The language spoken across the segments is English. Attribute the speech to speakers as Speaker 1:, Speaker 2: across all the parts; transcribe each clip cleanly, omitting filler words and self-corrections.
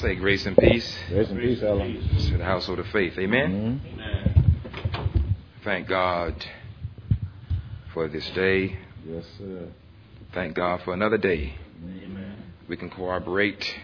Speaker 1: Say grace and peace.
Speaker 2: Grace and peace, Ellen.
Speaker 1: To the household of faith. Amen.
Speaker 2: Amen.
Speaker 1: Thank God for this day.
Speaker 2: Yes, sir.
Speaker 1: Thank God for another day.
Speaker 2: Amen.
Speaker 1: We can cooperate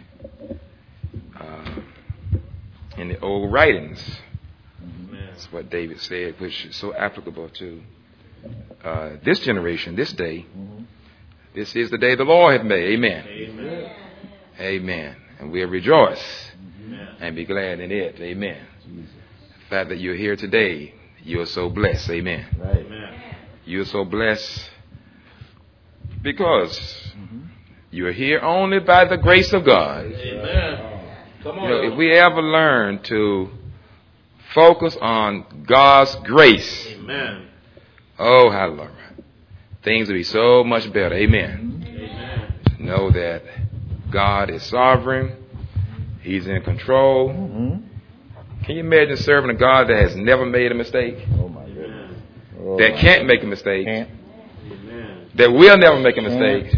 Speaker 1: in the old writings.
Speaker 2: Amen.
Speaker 1: That's what David said, which is so applicable to this generation, this day.
Speaker 2: Mm-hmm.
Speaker 1: This is the day the Lord hath made. Amen.
Speaker 2: Amen.
Speaker 1: Amen. And we'll rejoice
Speaker 2: Amen.
Speaker 1: and be glad in it. Amen.
Speaker 2: Jesus.
Speaker 1: The fact that you're here today, you're so blessed. Amen.
Speaker 2: Right. Amen.
Speaker 1: You're so blessed because you're here only by the grace of God.
Speaker 2: Amen. Come on.
Speaker 1: You know, if we ever learn to focus on God's grace,
Speaker 2: Amen.
Speaker 1: oh, hallelujah, things will be so much better. Amen.
Speaker 2: Amen.
Speaker 1: Know that God is sovereign. He's in control.
Speaker 2: Mm-hmm.
Speaker 1: Can you imagine serving a God that has never made a mistake?
Speaker 2: Oh, my goodness. Oh,
Speaker 1: That can't make a mistake?
Speaker 2: Can't. Amen.
Speaker 1: That will never make a mistake?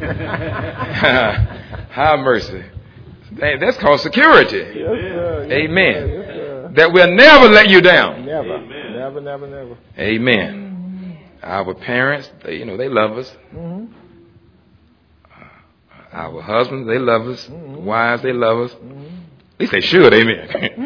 Speaker 1: Have mercy. That's called security.
Speaker 2: Yes, sir. Yes,
Speaker 1: Amen.
Speaker 2: sir. Yes, sir.
Speaker 1: That will never let you down.
Speaker 2: Never.
Speaker 1: Amen.
Speaker 2: Never, never, never.
Speaker 1: Amen. Our parents, they love us.
Speaker 2: Mm-hmm.
Speaker 1: Our husbands, they love us.
Speaker 2: Mm-hmm.
Speaker 1: Wives, they love us.
Speaker 2: Mm-hmm.
Speaker 1: At least they should. Amen.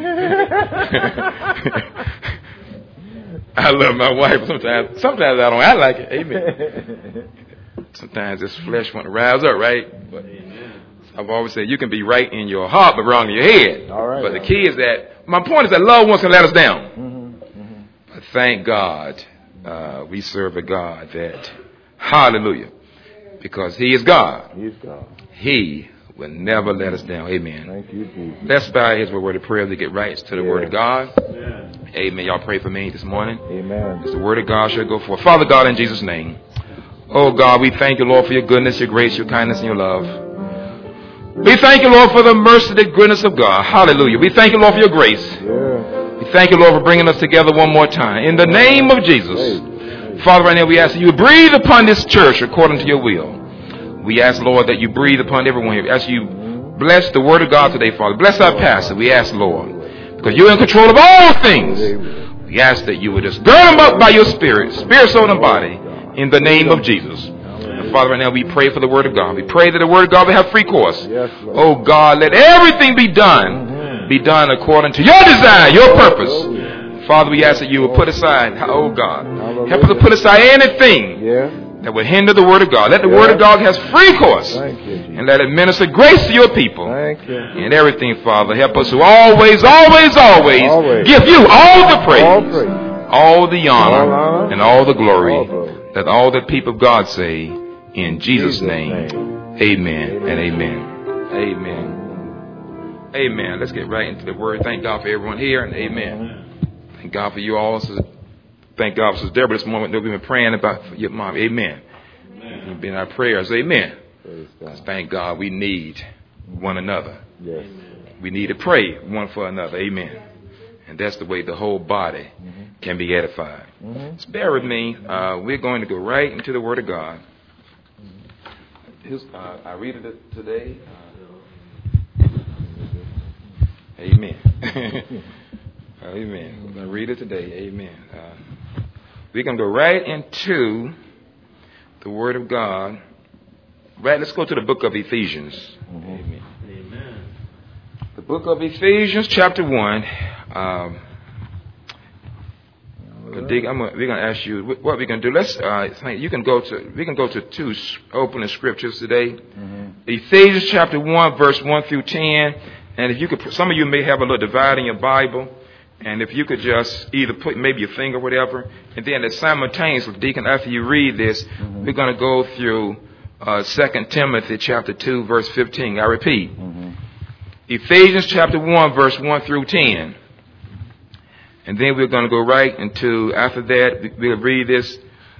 Speaker 1: I love my wife. Sometimes I don't. I like it. Amen. Sometimes this flesh want to rise up, right? But I've always said you can be right in your heart, but wrong in your head.
Speaker 2: All right.
Speaker 1: But the key is that my point is that love wants to let us down.
Speaker 2: Mm-hmm. Mm-hmm.
Speaker 1: But thank God, we serve a God that, hallelujah, because He is God.
Speaker 2: He's God.
Speaker 1: He will never let us down. Amen.
Speaker 2: Thank you, Jesus.
Speaker 1: Let's bow heads with a word of prayer to get right to the Word of God.
Speaker 2: Amen.
Speaker 1: Amen. Y'all pray for me this morning.
Speaker 2: Amen.
Speaker 1: As the Word of God shall go forth. Father God, in Jesus' name. Oh God, we thank you, Lord, for your goodness, your grace, your kindness, and your love. We thank you, Lord, for the mercy, the goodness of God. Hallelujah. We thank you, Lord, for your grace.
Speaker 2: Yeah.
Speaker 1: We thank you, Lord, for bringing us together one more time. In the name of Jesus. Father, right now we ask that you breathe upon this church according to your will. We ask, Lord, that you breathe upon everyone here. We ask you bless the word of God today, Father. Bless our pastor. We ask, Lord, because you're in control of all things. We ask that you would just gird them up by your spirit, soul, and body, in the name of Jesus. And Father, right now we pray for the word of God. We pray that the word of God will have free course. Oh God, let everything be done according to your design, your purpose. Father, we ask that you will put aside, oh God, help us to put aside anything that would hinder the word of God. Let the word of God have free course. And let it minister grace to your people. And everything, Father, help us to always give you all the praise, all the honor, and all the glory. That all the people of God say, in Jesus' name, amen and amen. Amen. Amen. Let's get right into the word. Thank God for everyone here, and amen. Thank God for you all. Thank God for Sister Deborah this moment that we've been praying about for your mom. Amen. You've been in our prayers. Amen. Thank God we need one another.
Speaker 2: Yes.
Speaker 1: We need to pray one for another. Amen. And that's the way the whole body can be edified. Just bear with me. We're going to go right into the Word of God. I read it today. Amen. Amen. We're going to read it today. Amen. We're going to go right into the Word of God. Right, let's go to the book of Ephesians. Amen.
Speaker 2: Amen.
Speaker 1: The book of Ephesians, chapter 1. We're going to ask you what we're going to do. We can go to two opening scriptures today. Ephesians chapter 1, verse 1 through 10. And if you could, some of you may have a little divide in your Bible. And if you could just either put maybe your finger or whatever. And then simultaneously, Deacon, after you read this, we're going to go through 2 Timothy chapter 2, verse 15. I repeat. Ephesians chapter 1, verse 1 through 10. And then we're going to go right into, after that, we'll read this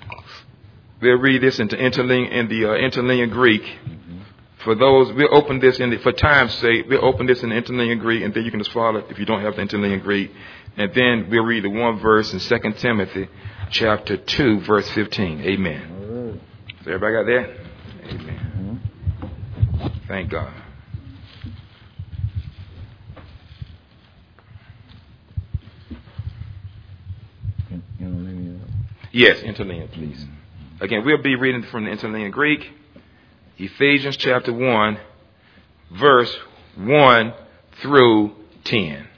Speaker 1: into interlinear Greek. For those, we'll open this for time's sake, we'll open this in the interlinear Greek, and then you can just follow it if you don't have the interlinear Greek. And then we'll read the one verse in 2 Timothy chapter 2, verse 15. Amen. So everybody got that? Amen. Thank God. Yes, interlinear, please. Again, we'll be reading from the interlinear Greek, Ephesians chapter 1, verse 1 through 10.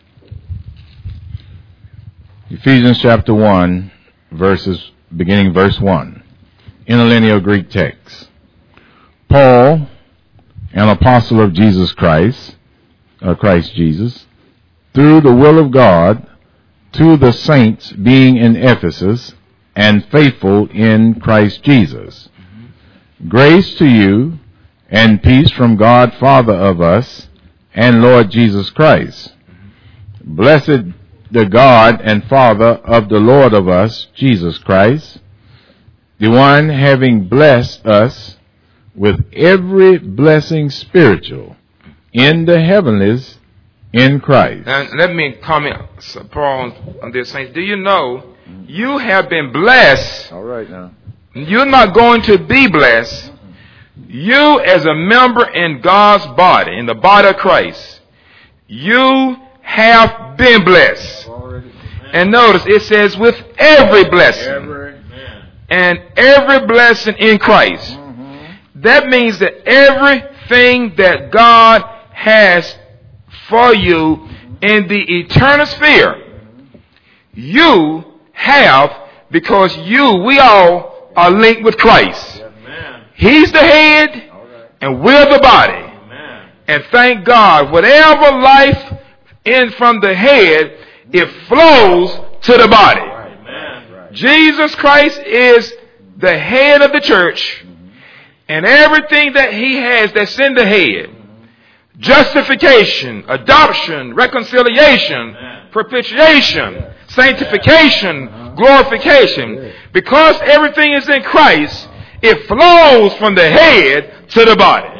Speaker 3: Ephesians chapter 1, beginning verse 1. Interlinear Greek text. Paul, an apostle of Jesus Christ, Christ Jesus, through the will of God, to the saints being in Ephesus and faithful in Christ Jesus. Grace to you and peace from God, Father of us, and Lord Jesus Christ. Blessed the God and Father of the Lord of us, Jesus Christ, the one having blessed us with every blessing spiritual in the heavenlies in Christ.
Speaker 1: Now, let me comment, Paul, on this, saints. Do you know you have been blessed?
Speaker 2: All right now.
Speaker 1: You're not going to be blessed. You, as a member in God's body, in the body of Christ, you have been blessed. And notice it says with every blessing. And every blessing in Christ. That means that everything that God has for you in the eternal sphere, you have, because we all are linked with Christ. He's the head and we're the body. And thank God, whatever life in from the head, it flows to the body. Jesus Christ is the head of the church, and everything that he has that's in the head, justification, adoption, reconciliation, propitiation, sanctification, glorification, because everything is in Christ, it flows from the head to the body.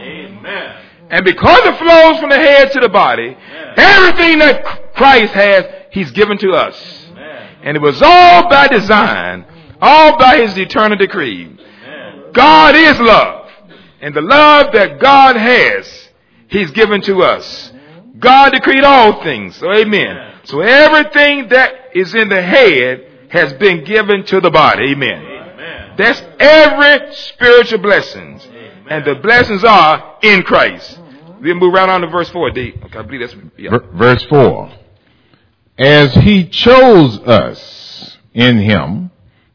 Speaker 1: And because it flows from the head to the body, everything that Christ has, he's given to us. And it was all by design, all by his eternal decree. God is love. And the love that God has, he's given to us. God decreed all things. So amen. So everything that is in the head has been given to the body. Amen. That's every spiritual blessings. And the blessings are in Christ. We'll move right on to verse 4, D. Okay, I believe that's, yeah.
Speaker 3: Verse 4. As he chose us in him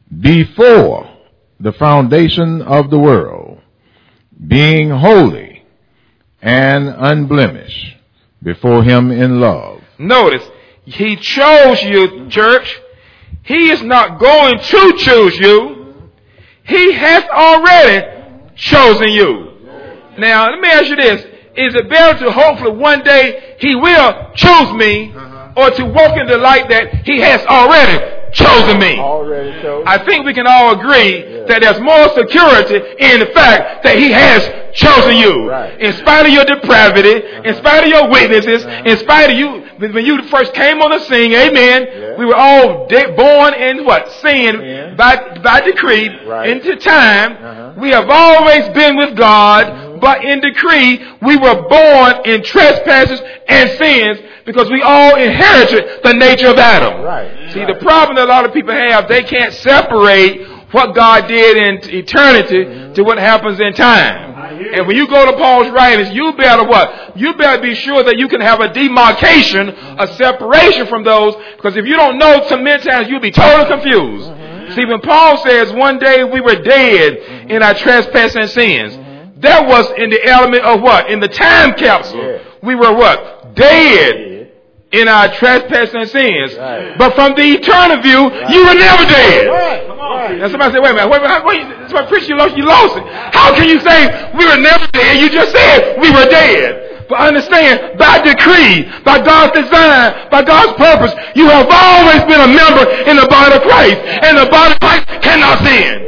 Speaker 3: before the foundation of the world, being holy and unblemished before him in love.
Speaker 1: Notice, he chose you, church. He is not going to choose you. He has already chosen you. Now, let me ask you this. Is it better to hopefully one day he will choose me, or to walk in the light that he has already chosen me? I think we can all agree that there's more security in the fact that he has chosen you. In spite of your depravity, in spite of your weaknesses, in spite of you, when you first came on the scene, amen, we were all born in what? Sin by decree into time. We have always been with God, but in decree, we were born in trespasses and sins because we all inherited the nature of Adam. See, the problem that a lot of people have, they can't separate what God did in eternity to what happens in time. And when you go to Paul's writings, you better what? You better be sure that you can have a demarcation, a separation from those, because if you don't know, so many times you'll be totally confused. See, when Paul says one day we were dead in our trespasses and sins, that was in the element of what? In the time capsule. We were what? Dead in our trespasses and sins. But from the eternal view, you were never dead. Now somebody say, wait a minute. Somebody preach, you lost it. How can you say we were never dead? You just said we were dead. But understand, by decree, by God's design, by God's purpose, you have always been a member in the body of Christ. And the body of Christ cannot sin.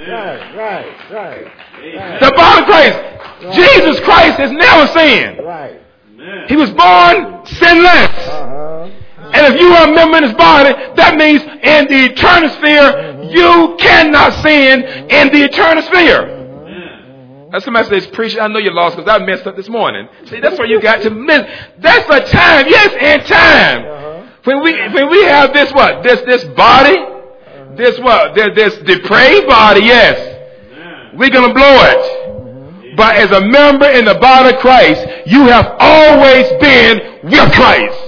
Speaker 1: The body of Christ, Jesus Christ has never sinned. He was born sinless. And if you are a member in his body, that means in the eternal sphere, you cannot sin in the eternal sphere. Now somebody says, preacher, I know you're lost because I messed up this morning. See, that's where you got to miss. That's a time, yes, and time. When we have this what? This body, This what? This depraved body, yes. We're going to blow it. But as a member in the body of Christ, you have always been with Christ.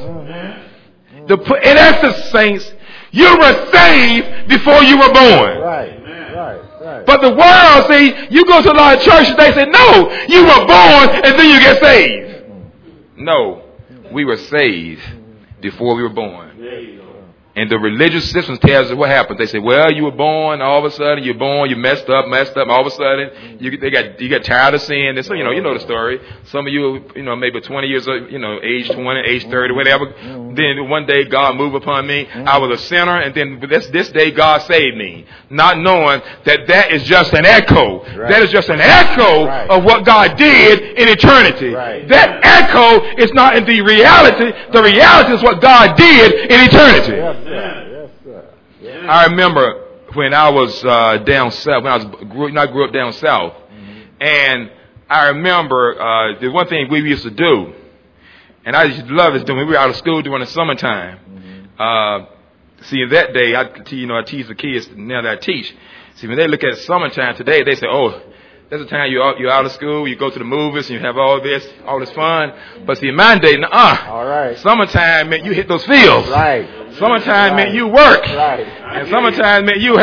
Speaker 1: In essence, saints, you were saved before you were born.
Speaker 2: Right.
Speaker 1: But the world, see, you go to a lot of churches, they say, no, you were born and then you get saved. No, we were saved before we were born. And the religious systems tells us what happened. They say, well, you were born, all of a sudden you're born, you messed up, all of a sudden you got tired of sin. And so, you know the story. Some of you, maybe 20 years old, age 20, age 30, whatever. Then one day God moved upon me. I was a sinner, and then this day God saved me. Not knowing that is just an echo. Right. That is just an echo of what God did in eternity. Right. That echo is not in the reality. The reality is what God did in eternity.
Speaker 2: Yes.
Speaker 1: I remember when I was down south, when I grew up down south, and I remember the one thing we used to do, and I used to love this when we were out of school during the summertime. See, in that day, I teach the kids now that I teach. See, when they look at summertime today, they say, "Oh, that's the time you're out of school, you go to the movies, and you have all this fun." But see, in my day,
Speaker 2: all right.
Speaker 1: Summertime meant you hit those fields.
Speaker 2: Right.
Speaker 1: Summertime meant you work.
Speaker 2: Right.
Speaker 1: And summertime meant you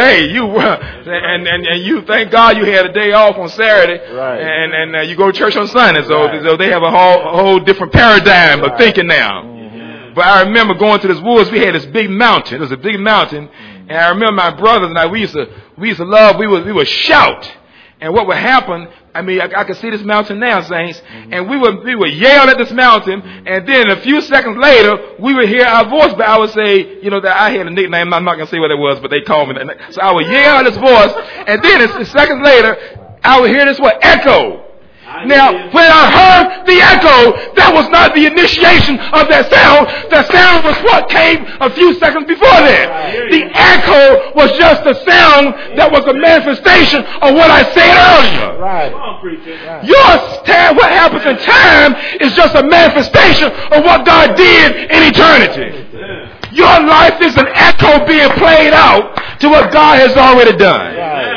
Speaker 1: and you thank God you had a day off on Saturday.
Speaker 2: Right.
Speaker 1: And you go to church on Sunday. So they have a whole different paradigm of thinking now. Mm-hmm. But I remember going to this woods. We had this big mountain. It was a big mountain, and I remember my brothers and I. We used to love. We would shout. And what would happen, I could see this mountain now, saints, and we would yell at this mountain, and then a few seconds later, we would hear our voice, but I would say, that I had a nickname, I'm not going to say what it was, but they called me that. So I would yell at this voice, and then seconds later, I would hear this word, echo. Now, when I heard the echo, that was not the initiation of that sound. That sound was what came a few seconds before that. The echo was just the sound that was a manifestation of what I said earlier.
Speaker 2: Right.
Speaker 1: What happens in time is just a manifestation of what God did in eternity. Your life is an echo being played out to what God has already done.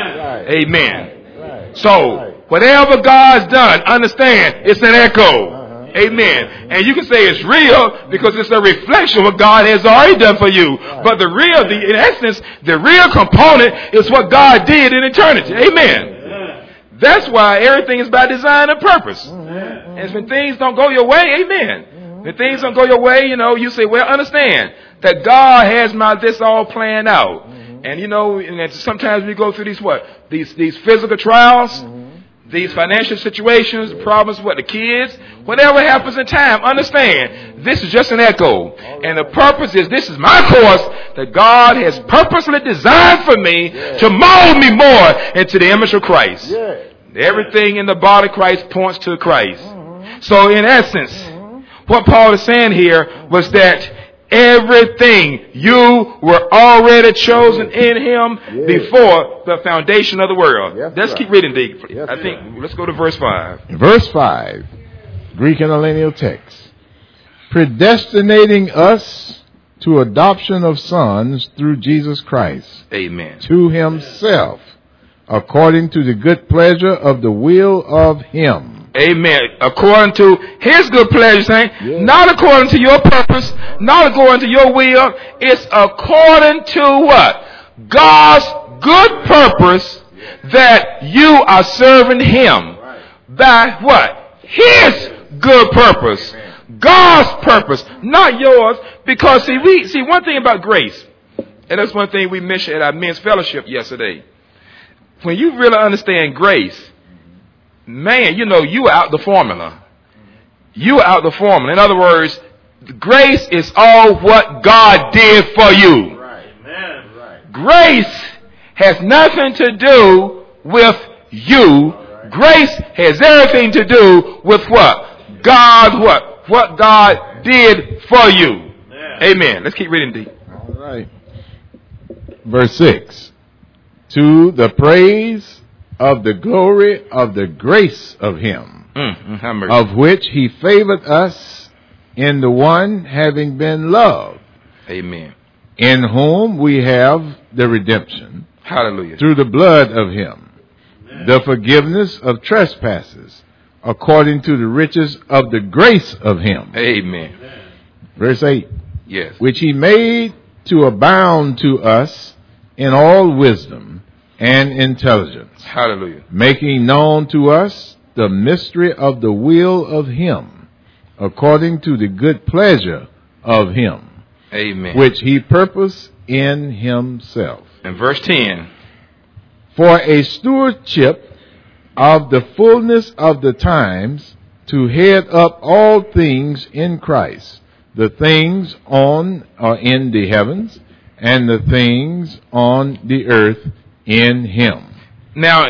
Speaker 1: Amen. So, whatever God's done, understand, it's an echo. Amen. And you can say it's real because it's a reflection of what God has already done for you. But in essence, the real component is what God did in eternity. Amen. That's why everything is by design and purpose. And when things don't go your way, amen. When things don't go your way, you say, well, understand that God has this all planned out. And and sometimes we go through these physical trials. These financial situations, problems with the kids, whatever happens in time, understand, this is just an echo. And the purpose is, this is my course that God has purposely designed for me to mold me more into the image of Christ. Everything in the body of Christ points to Christ. So in essence, what Paul is saying here was that everything you were already chosen in Him before the foundation of the world. Let's keep reading, Dick. Let's go to verse 5.
Speaker 3: Verse 5, Greek interlinear text. Predestinating us to adoption of sons through Jesus Christ.
Speaker 1: Amen.
Speaker 3: To Himself, according to the good pleasure of the will of Him.
Speaker 1: Amen. According to His good pleasure, saying, not according to your purpose, not according to your will. It's according to what? God's good purpose that you are serving Him. By what? His good purpose. God's purpose, not yours. Because see one thing about grace, and that's one thing we mentioned at our men's fellowship yesterday. When you really understand grace, man, you are out the formula. You are out the formula. In other words, grace is all what God did for you. Grace has nothing to do with you. Grace has everything to do with what? What God did for you. Amen. Let's keep reading deep.
Speaker 3: All right. Verse 6. To the praise of the glory of the grace of Him, of which He favored us in the one having been loved.
Speaker 1: Amen.
Speaker 3: in whom we have the redemption
Speaker 1: Hallelujah.
Speaker 3: through the blood of him, the forgiveness of trespasses, according to the riches of the grace of him.
Speaker 1: Amen.
Speaker 3: Verse 8,
Speaker 1: Yes.
Speaker 3: which he made to abound to us in all wisdom and intelligence,
Speaker 1: Hallelujah.
Speaker 3: making known to us the mystery of the will of him, according to the good pleasure of him,
Speaker 1: Amen.
Speaker 3: which he purposed in himself,
Speaker 1: And verse 10.
Speaker 3: for a stewardship of the fullness of the times, to head up all things in Christ, the things on or in the heavens, and the things on the earth in him.
Speaker 1: Now,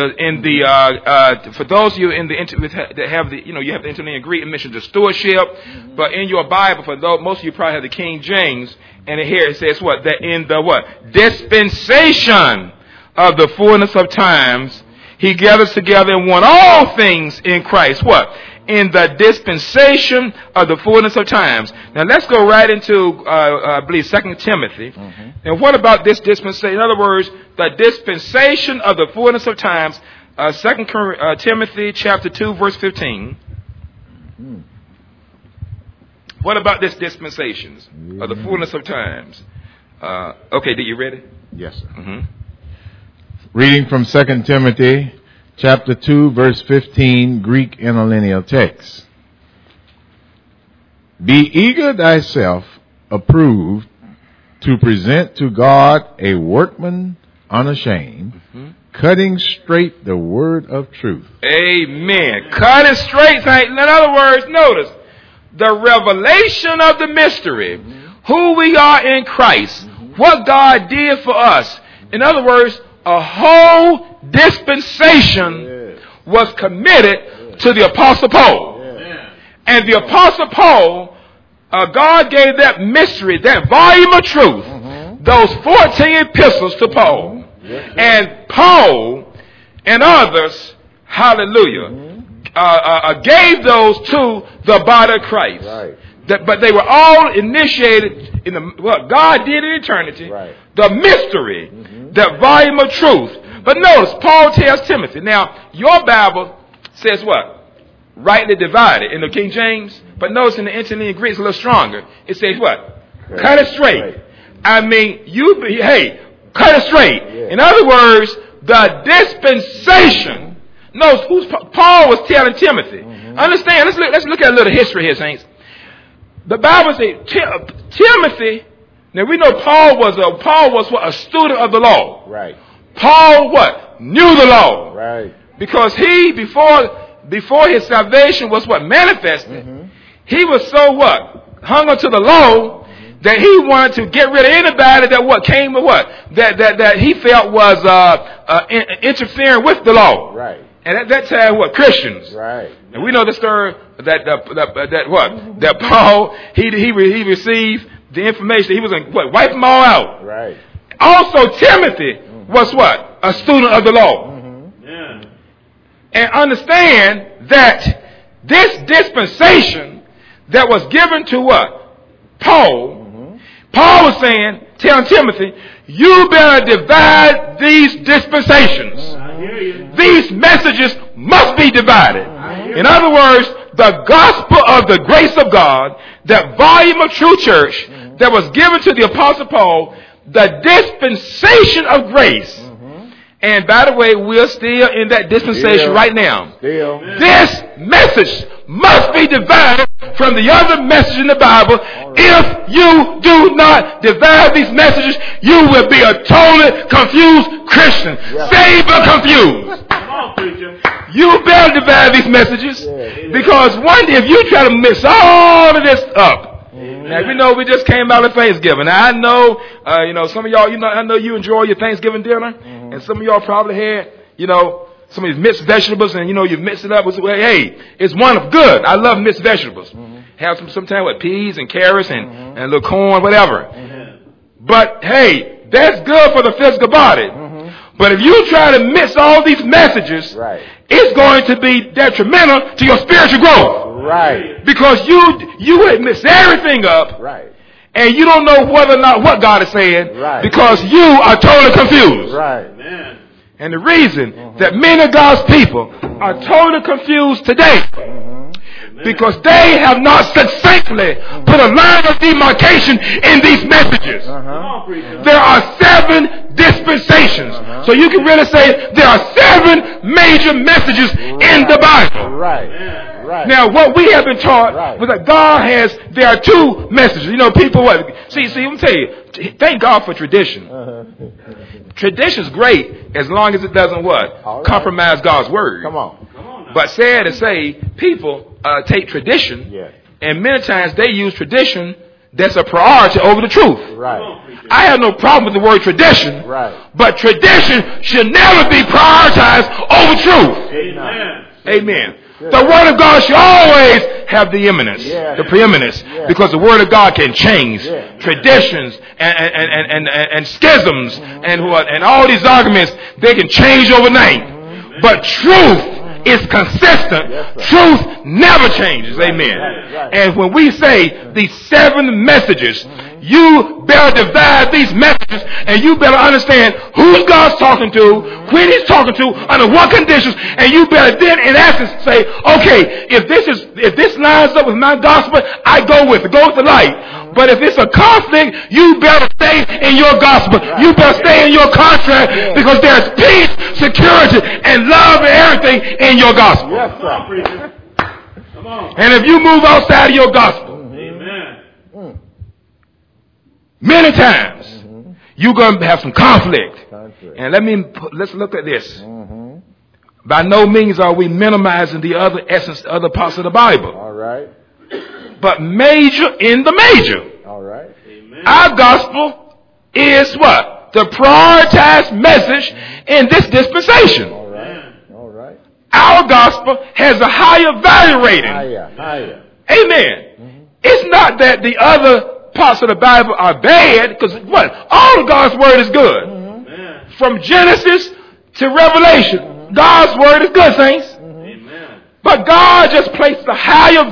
Speaker 1: for those of you in the that have the, you have the interlinear Greek, it mentions the stewardship, but in your Bible, for those, most of you probably have the King James, and here it says what? That in the what? Dispensation of the fullness of times, he gathers together and won all things in Christ. What? In the dispensation of the fullness of times. Now let's go right into, I believe, 2 Timothy. And what about this dispensation? In other words, the dispensation of the fullness of times. 2 Timothy chapter 2, verse 15. What about this dispensation of the fullness of times? Okay, did you read it?
Speaker 3: Yes, sir.
Speaker 1: Mm-hmm.
Speaker 3: Reading from 2 Timothy chapter 2, verse 15, Greek interlinear text. Be eager thyself approved to present to God a workman unashamed, cutting straight the word of truth.
Speaker 1: Amen. Cut it straight. In other words, notice the revelation of the mystery, who we are in Christ, what God did for us. In other words, a whole dispensation was committed to the Apostle Paul. And the Apostle Paul, God gave that mystery, that volume of truth, those 14 epistles to Paul. And Paul and others, hallelujah, gave those to the body of Christ.
Speaker 2: Right.
Speaker 1: But they were all initiated in what God did in eternity,
Speaker 2: Right.
Speaker 1: the mystery, that volume of truth. But notice, Paul tells Timothy. Now, your Bible says what? Rightly divided in the King James. But notice in the interlinear Greek, it's a little stronger. It says what?
Speaker 2: Right.
Speaker 1: Cut it straight.
Speaker 2: Right.
Speaker 1: I mean, cut it straight.
Speaker 2: Yeah.
Speaker 1: In other words, the dispensation. Notice who's Paul was telling Timothy. Understand? Let's look at a little history here, saints. The Bible says Timothy. Now we know Paul was what? A student of the law.
Speaker 2: Right.
Speaker 1: Paul what? Knew the law.
Speaker 2: Right.
Speaker 1: Because he before his salvation was what? Manifested. He was so what? Hung onto the law that he wanted to get rid of anybody that what came or what? That he felt was interfering with the law.
Speaker 2: Right.
Speaker 1: And at that time, what? Christians.
Speaker 2: Right.
Speaker 1: And we know the story that Paul he received the information. He was going to wipe them all out.
Speaker 2: Right.
Speaker 1: Also, Timothy was what? A student of the law. And understand that this dispensation that was given to what? Paul. Paul was saying, telling Timothy, you better divide these dispensations. These messages must be divided. In other words, the gospel of the grace of God, that volume of true church that was given to the Apostle Paul, the dispensation of grace. And by the way, we're still in that dispensation right now.
Speaker 2: Still.
Speaker 1: This message must be divided from the other message in the Bible. If you do not divide these messages, you will be a totally confused Christian. Saved but confused. You better divide these messages, because one day if you try to mix all of this up. Now, we know we just came out of Thanksgiving. Now, I know, some of y'all, I know you enjoy your Thanksgiving dinner, and some of y'all probably had, some of these mixed vegetables, and you mix it up with, hey, it's one of good. I love mixed vegetables. Have sometimes with peas and carrots and a little corn, whatever. But hey, that's good for the physical body. But if you try to mix all these messages, it's going to be detrimental to your spiritual growth.
Speaker 2: Right.
Speaker 1: Because you would mix everything up.
Speaker 2: Right.
Speaker 1: and you don't know whether or not what God is saying
Speaker 2: Right.
Speaker 1: because you are totally confused.
Speaker 2: Right.
Speaker 4: Amen.
Speaker 1: And the reason that many of God's people are totally confused today because they have not succinctly put a line of demarcation in these messages.
Speaker 4: Come on, preacher.
Speaker 1: There are 7 dispensations. So you can really say there are 7 major messages in the Bible.
Speaker 2: Right. Right.
Speaker 1: Now, what we have been taught
Speaker 2: Right.
Speaker 1: was that God has, there are 2 messages. You know, people, what? See, let me tell you, thank God for tradition. Tradition's great as long as it doesn't what?
Speaker 2: All right.
Speaker 1: Compromise God's word.
Speaker 2: Come on.
Speaker 4: Come on now.
Speaker 1: But sad to say, people take tradition,
Speaker 2: Yeah.
Speaker 1: and many times they use tradition that's a priority over the truth.
Speaker 4: Come
Speaker 2: Right.
Speaker 4: on, preacher.
Speaker 1: I have no problem with the word tradition,
Speaker 2: Right.
Speaker 1: but tradition should never be prioritized over truth.
Speaker 4: Amen.
Speaker 1: Amen. The Word of God should always have the eminence,
Speaker 2: Yeah.
Speaker 1: the preeminence,
Speaker 2: Yeah.
Speaker 1: because the Word of God can change
Speaker 2: Yeah.
Speaker 1: traditions and schisms and all these arguments. They can change overnight, but truth is consistent.
Speaker 2: Yes, sir.
Speaker 1: Truth never changes. Amen.
Speaker 2: right.
Speaker 1: And when we say these 7 messages, you better divide these messages, and you better understand who God's talking to, when He's talking to, under what conditions, and you better then, in essence, say, okay, if this lines up with my gospel, I go with it, go with the light. But if it's a conflict, you better stay in your gospel. You better stay in your contract because there's peace, security, and love and everything in your gospel.
Speaker 2: Yes,
Speaker 4: Come on,
Speaker 2: sir.
Speaker 4: preacher. Come on.
Speaker 1: And if you move outside of your gospel,
Speaker 4: Amen.
Speaker 1: many times you're going to have some conflict.
Speaker 2: Contrary.
Speaker 1: And let's look at this. By no means are we minimizing the other essence, other parts of the Bible,
Speaker 2: All right.
Speaker 1: but major in the major.
Speaker 2: All right.
Speaker 4: Amen.
Speaker 1: Our gospel is what? The prioritized message in this dispensation.
Speaker 2: All right. All right.
Speaker 1: Our gospel has a higher value rating.
Speaker 2: Higher. Higher.
Speaker 1: Amen. It's not that the other parts of the Bible are bad, because what? All of God's word is good.
Speaker 4: Amen.
Speaker 1: From Genesis to Revelation, God's word is good, saints.
Speaker 4: Amen.
Speaker 1: But God just placed a higher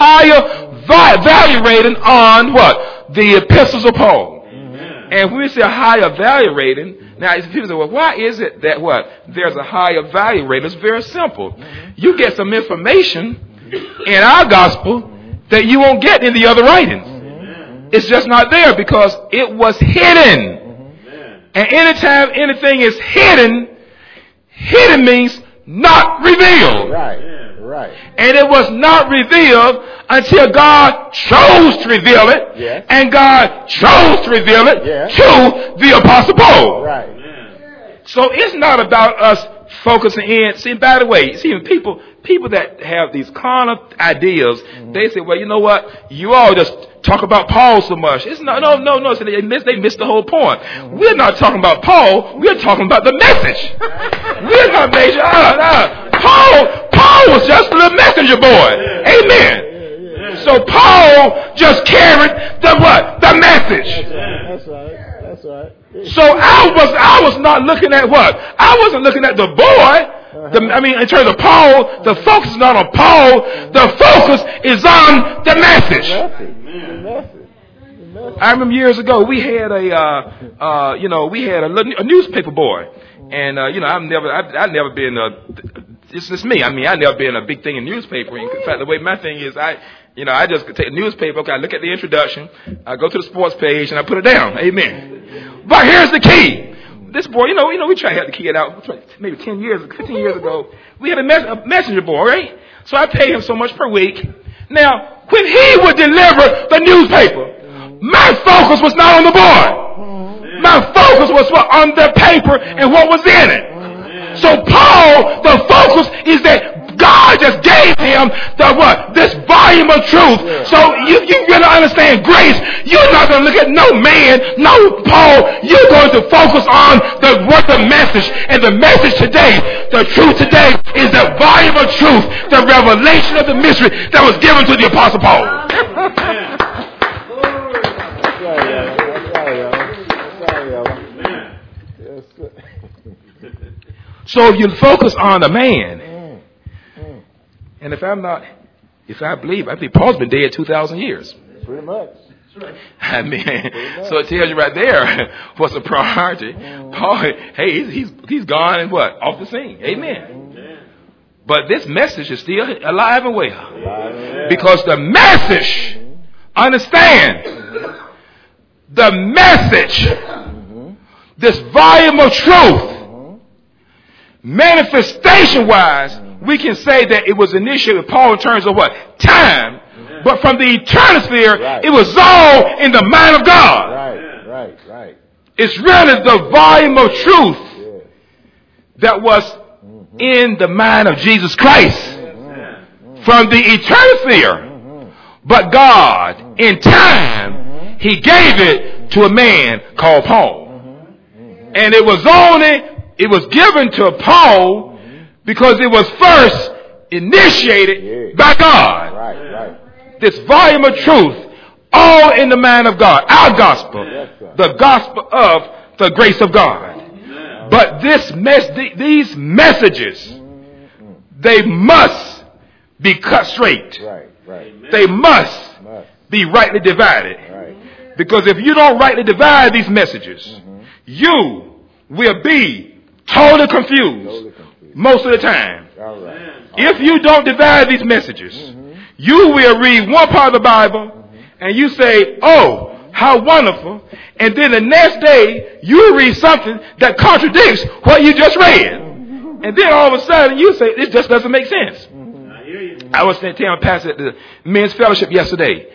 Speaker 1: value rating on what? The epistles of Paul.
Speaker 4: Amen.
Speaker 1: And when we say a higher value rating, now people say, well, why is it that what? There's a higher value rating? It's very simple. You get some information in our gospel that you won't get in the other writings. It's just not there because it was hidden.
Speaker 4: Amen.
Speaker 1: And anytime anything is hidden means not revealed.
Speaker 2: Right. Right.
Speaker 1: And it was not revealed until God chose to reveal it.
Speaker 2: Yes.
Speaker 1: And God chose to reveal it
Speaker 2: Yes.
Speaker 1: to the Apostle Paul.
Speaker 2: Right.
Speaker 4: Amen.
Speaker 1: So it's not about us focusing in. See, by the way, see, people that have these carnal ideas, they say, well, you know what? You all just talk about Paul so much. It's not, no. So they missed the whole point. We're not talking about Paul. We're talking about the message. We're not major. Paul was just the messenger boy. Amen. So Paul just carried the what? The message.
Speaker 2: That's right. That's right.
Speaker 1: So I was not looking at what? I wasn't looking at the boy. In terms of Paul, the focus is not on Paul. The focus is on the message.
Speaker 2: The message.
Speaker 1: I remember years ago we had a newspaper boy, and I've never been it's just me. I never been a big thing in newspaper. In fact, the way my thing is, I just take a newspaper. Okay, I look at the introduction, I go to the sports page, and I put it down. Amen. But here's the key. This boy, we tried to have the kid out maybe 15 years ago. We had a messenger boy, right? So I paid him so much per week. Now, when he would deliver the newspaper, my focus was not on the boy. My focus was on the paper and what was in it. So Paul, the focus is that God just gave him this volume of truth. So you really understand grace. You're not going to look at no man, no Paul. You're going to focus on the message. And the message today, the truth today, is the volume of truth, the revelation of the mystery that was given to the Apostle Paul. So if you focus on the man, and I believe Paul's been dead 2,000 years.
Speaker 2: Pretty much.
Speaker 1: Amen. So it tells you right there what's a priority. Paul, hey, he's gone and what? Off the scene. Amen. But this message is still alive and well. Because the message, understand, the message, this volume of truth, manifestation-wise, we can say that it was initiated with Paul in terms of what? Time. But from the eternal sphere, it was all in the mind of God.
Speaker 2: Right.
Speaker 1: It's really the volume of truth that was in the mind of Jesus Christ from the eternal sphere. But God, in time, He gave it to a man called Paul. And it was given to Paul because it was first initiated by God.
Speaker 2: Right.
Speaker 1: This volume of truth, all in the mind of God. Our gospel, the gospel of the grace of God. But these messages, they must be cut straight.
Speaker 2: Right.
Speaker 1: They must be rightly divided.
Speaker 2: Right.
Speaker 1: Because if you don't rightly divide these messages, you will be totally confused most of the time.
Speaker 2: All right.
Speaker 1: If you don't divide these messages, you will read one part of the Bible and you say, oh, how wonderful. And then the next day you read something that contradicts what you just read. And then all of a sudden you say, this just doesn't make sense. I was telling Pastor at the men's fellowship yesterday,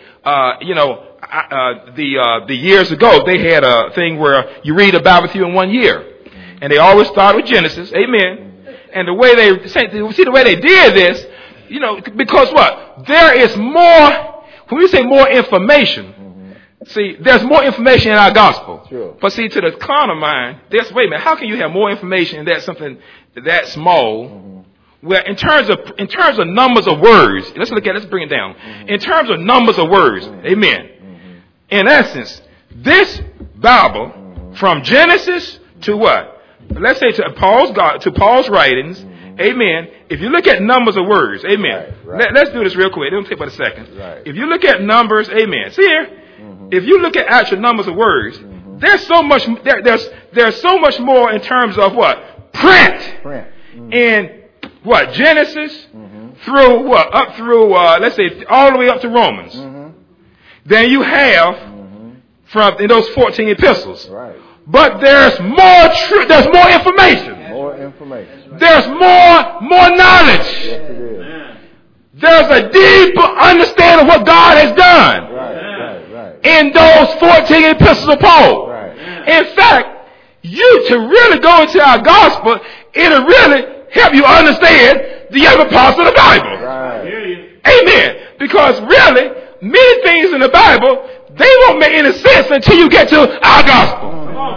Speaker 1: the years ago they had a thing where you read the Bible through in 1 year. And they always start with Genesis. Amen. And the way the way they did this, because what? There is more, when we say more information, see, there's more information in our gospel.
Speaker 2: Sure.
Speaker 1: But see, to the carnal mind, wait a minute, how can you have more information in that something that small? Well, in terms of numbers of words, let's bring it down. In terms of numbers of words, amen. In essence, this Bible, from Genesis to what? Let's say to Paul's writings, amen. If you look at numbers of words, amen.
Speaker 2: Right.
Speaker 1: Let's do this real quick. It don't take but a second.
Speaker 2: Right.
Speaker 1: If you look at numbers, amen. See here, if you look at actual numbers of words, there's so much. There's so much more in terms of what print. In what Genesis through what up through let's say all the way up to Romans. Then you have from in those 14 epistles.
Speaker 2: Right.
Speaker 1: But there's more there's more information.
Speaker 2: More information.
Speaker 1: There's more knowledge.
Speaker 2: Yes, it is.
Speaker 1: There's a deeper understanding of what God has done
Speaker 2: Right.
Speaker 1: in those 14 epistles of Paul.
Speaker 2: Right.
Speaker 1: In fact, to really go into our gospel, it'll really help you understand the other parts of the Bible.
Speaker 2: Right.
Speaker 1: Amen. Because really, many things in the Bible, they won't make any sense until you get to our gospel.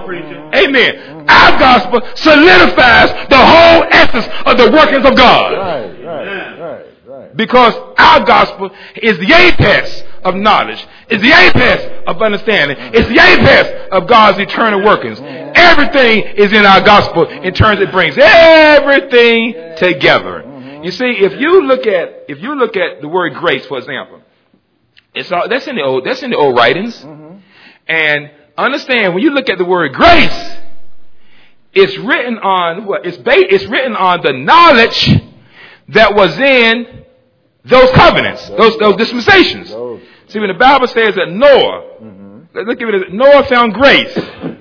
Speaker 1: Amen. Our gospel solidifies the whole essence of the workings of God.
Speaker 2: Right.
Speaker 1: Because our gospel is the apex of knowledge, is the apex of understanding, it's the apex of God's eternal workings. Everything is in our gospel in terms it brings everything together. You see, if you look at the word grace, for example, that's in the old writings. And understand, when you look at the word grace, it's written on what? It's written on the knowledge that was in those covenants, those dispensations. See, when the Bible says that Noah, let's give it Noah found grace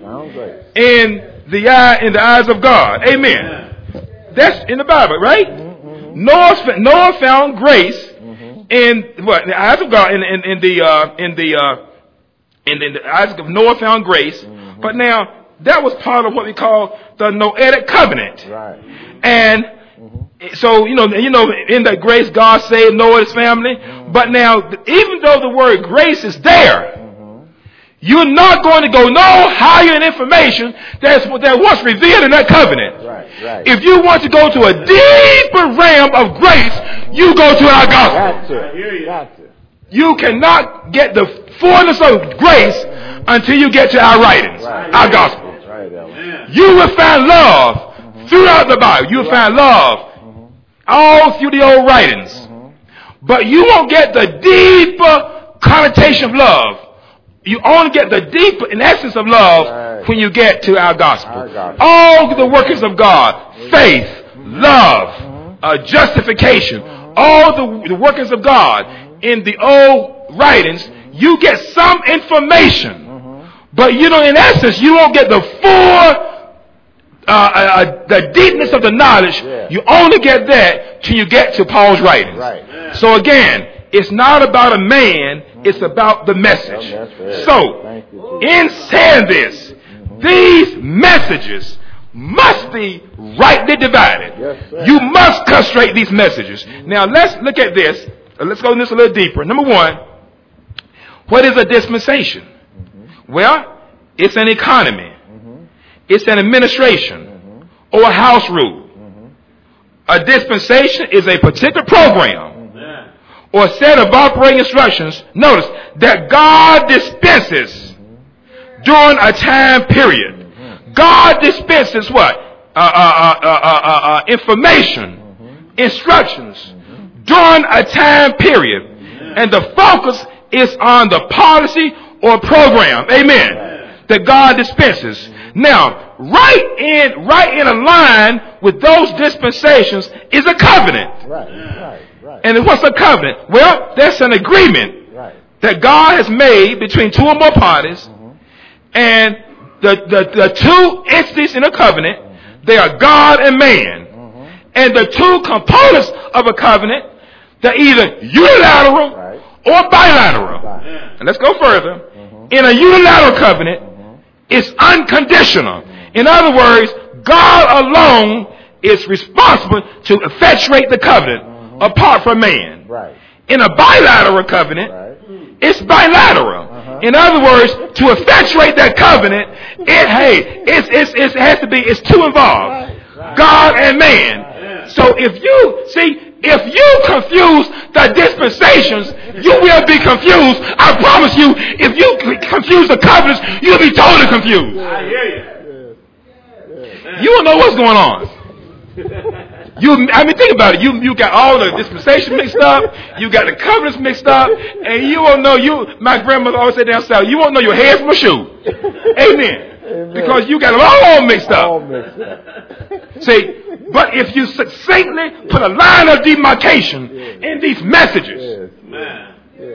Speaker 1: in the eyes of God. Amen. That's in the Bible, right? Noah found grace in what? In the eyes of God. In the eyes of Noah found grace. But now that was part of what we call the Noahic covenant.
Speaker 2: Right.
Speaker 1: And so in that grace God saved Noah's family. But now, even though the word grace is there, you're not going to go no higher in information that was revealed in that covenant.
Speaker 2: Right.
Speaker 1: If you want to go to a deeper realm of grace, you go to our gospel.
Speaker 2: Gotcha.
Speaker 1: You cannot get the fullness of grace until you get to our writings, our gospel.
Speaker 2: Right, Ellen.
Speaker 1: You will find love throughout the Bible. You will find love all through the old writings. But you won't get the deeper connotation of love You only get the deeper and essence of love
Speaker 2: Right.
Speaker 1: when you get to our gospel.
Speaker 2: Our gospel.
Speaker 1: All the workings of God, faith, love, justification, all the workings of God in the old writings, you get some information. But you know, in essence, you won't get the full, the deepness of the knowledge.
Speaker 2: Yeah.
Speaker 1: You only get that till you get to Paul's writings.
Speaker 2: Right.
Speaker 1: So again, it's not about a man, it's about the message.
Speaker 2: That's right.
Speaker 1: So,
Speaker 2: Thank you,
Speaker 1: in saying this, these messages must be rightly divided.
Speaker 2: Yes, sir.
Speaker 1: You must castrate these messages. Now, let's look at this. Let's go in this a little deeper. Number one, what is a dispensation? Well, it's an economy. It's an administration or a house rule. A dispensation is a particular program or set of operating instructions, notice, that God dispenses during a time period. God dispenses what? Information, instructions during a time period. And the focus is on the policy or program. Amen. That God dispenses. Now, right in a line with those dispensations is a covenant.
Speaker 2: Right.
Speaker 1: And what's a covenant? Well, that's an agreement
Speaker 2: Right.
Speaker 1: that God has made between two or more parties, and the two entities in a covenant, they are God and man. And the two components of a covenant, they're either unilateral or bilateral. And let's go further. In a unilateral covenant, it's unconditional. In other words, God alone is responsible to effectuate the covenant apart from man.
Speaker 2: Right.
Speaker 1: In a bilateral covenant,
Speaker 2: Right.
Speaker 1: it's bilateral. In other words, to effectuate that covenant, it has to be, it's two involved. God and man. So if you confuse the dispensations, you will be confused. I promise you, if you confuse the covenants, you'll be totally confused.
Speaker 4: I hear you.
Speaker 1: You don't know what's going on. Think about it. You got all the dispensations mixed up. You got the covenants mixed up, and you won't know. My grandmother always said down south, you won't know your head from a shoe. Amen. Because you got it all mixed
Speaker 2: All
Speaker 1: up.
Speaker 2: mixed up.
Speaker 1: See, but if you succinctly put a line of demarcation in these messages,
Speaker 2: Yes.
Speaker 4: Man.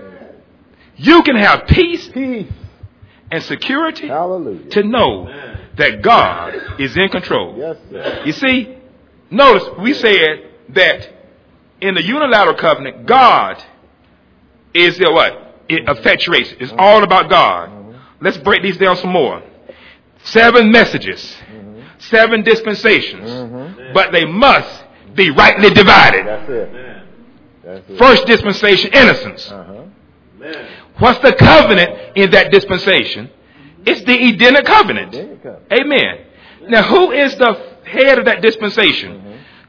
Speaker 1: you can have peace
Speaker 2: Peace.
Speaker 1: and security
Speaker 2: Hallelujah.
Speaker 1: to know that God is in control.
Speaker 2: Yes, sir.
Speaker 1: You see, notice we said that in the unilateral covenant, God is the what? It effectuates. It's all about God. Let's break these down some more. 7 messages, 7 dispensations, but they must be rightly divided.
Speaker 2: That's it.
Speaker 4: Man.
Speaker 2: That's it.
Speaker 1: First dispensation, innocence.
Speaker 4: Man.
Speaker 1: What's the covenant in that dispensation? It's the Edenic covenant.
Speaker 2: There you go.
Speaker 1: Amen. Now, who is the head of that dispensation?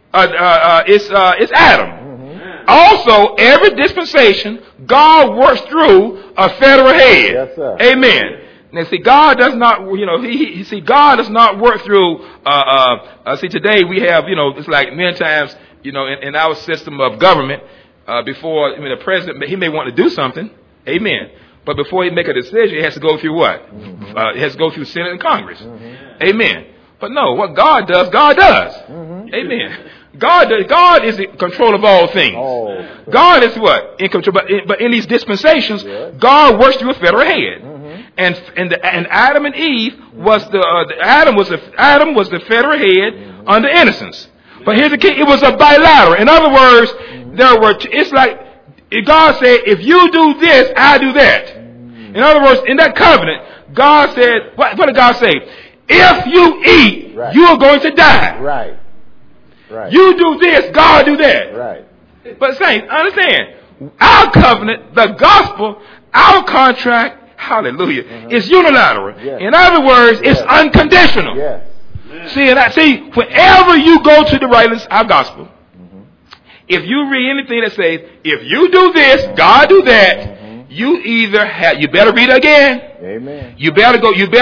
Speaker 1: It's Adam. Also, every dispensation, God works through a federal head.
Speaker 2: Yes, sir.
Speaker 1: Amen. Now, see, God does not, God does not work through, today we have, it's like many times, in our system of government, before, the president, he may want to do something. Amen. But before he make a decision, it has to go through what? It has to go through Senate and Congress. Amen. But no, what God does, God does. Amen. God is in control of all things.
Speaker 2: Oh.
Speaker 1: God is what? In control. But in these dispensations, God works through a federal head. And Adam and Eve was Adam was the federal head under innocence. But here's the key: it was a bilateral. In other words, it's like God said, if you do this, I do that. In other words, in that covenant, God said, what did God say? If you eat, you are going to die.
Speaker 2: Right.
Speaker 1: You do this, God do that.
Speaker 2: Right.
Speaker 1: But saints, understand, our covenant, the gospel, our contract, hallelujah, is unilateral.
Speaker 2: Yes.
Speaker 1: In other words, it's unconditional.
Speaker 2: Yes.
Speaker 1: See, whenever you go to the writings, our gospel, if you read anything that says, if you do this, God do that, you better read it again.
Speaker 2: Amen.
Speaker 1: You better go through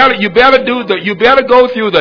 Speaker 1: the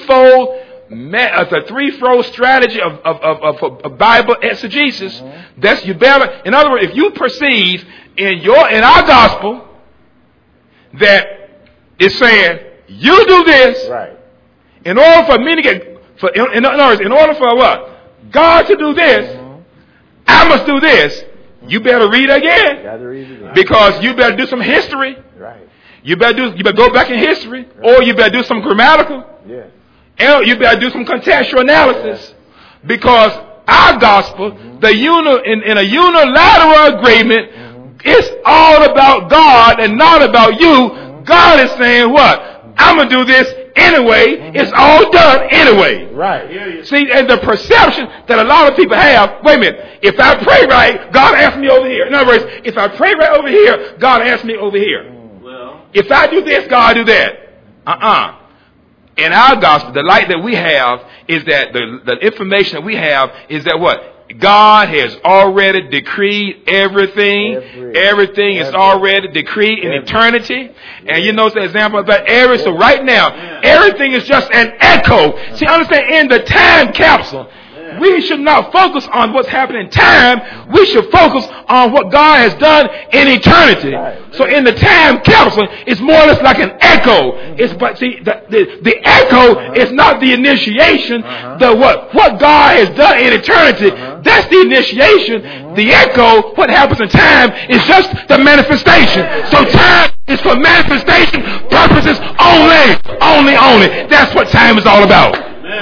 Speaker 1: threefold strategy of Bible exegesis. In other words, if you perceive in our gospel that is saying, you do this.
Speaker 2: Right.
Speaker 1: In order for me to get, in other words, in order for what? God to do this, I must do this. You better read again.
Speaker 2: Got to read it again.
Speaker 1: Because you better do some history.
Speaker 2: Right.
Speaker 1: You better go back in history. Or you better do some grammatical.
Speaker 2: Yeah.
Speaker 1: And you better do some contextual analysis. Because our gospel, in a unilateral agreement, it's all about God and not about you. God is saying what? I'm going to do this anyway. It's all done anyway.
Speaker 2: Right.
Speaker 1: See, and the perception that a lot of people have, wait a minute, if I pray right, God asks me over here. In other words, if I pray right over here, God asks me over here.
Speaker 4: Well,
Speaker 1: If I do this, God do that. In our gospel, the light that we have is that the information that we have is that what? God has already decreed everything. Everything is already decreed in eternity. And you know the example about every. So right now, everything is just an echo. See, understand, in the time capsule, we should not focus on what's happening in time. We should focus on what God has done in eternity. So in the time capsule, it's more or less like an echo. But see, the echo is not the initiation. What God has done in eternity, that's the initiation. The echo, what happens in time, is just the manifestation. So time is for manifestation purposes only. That's what time is all about.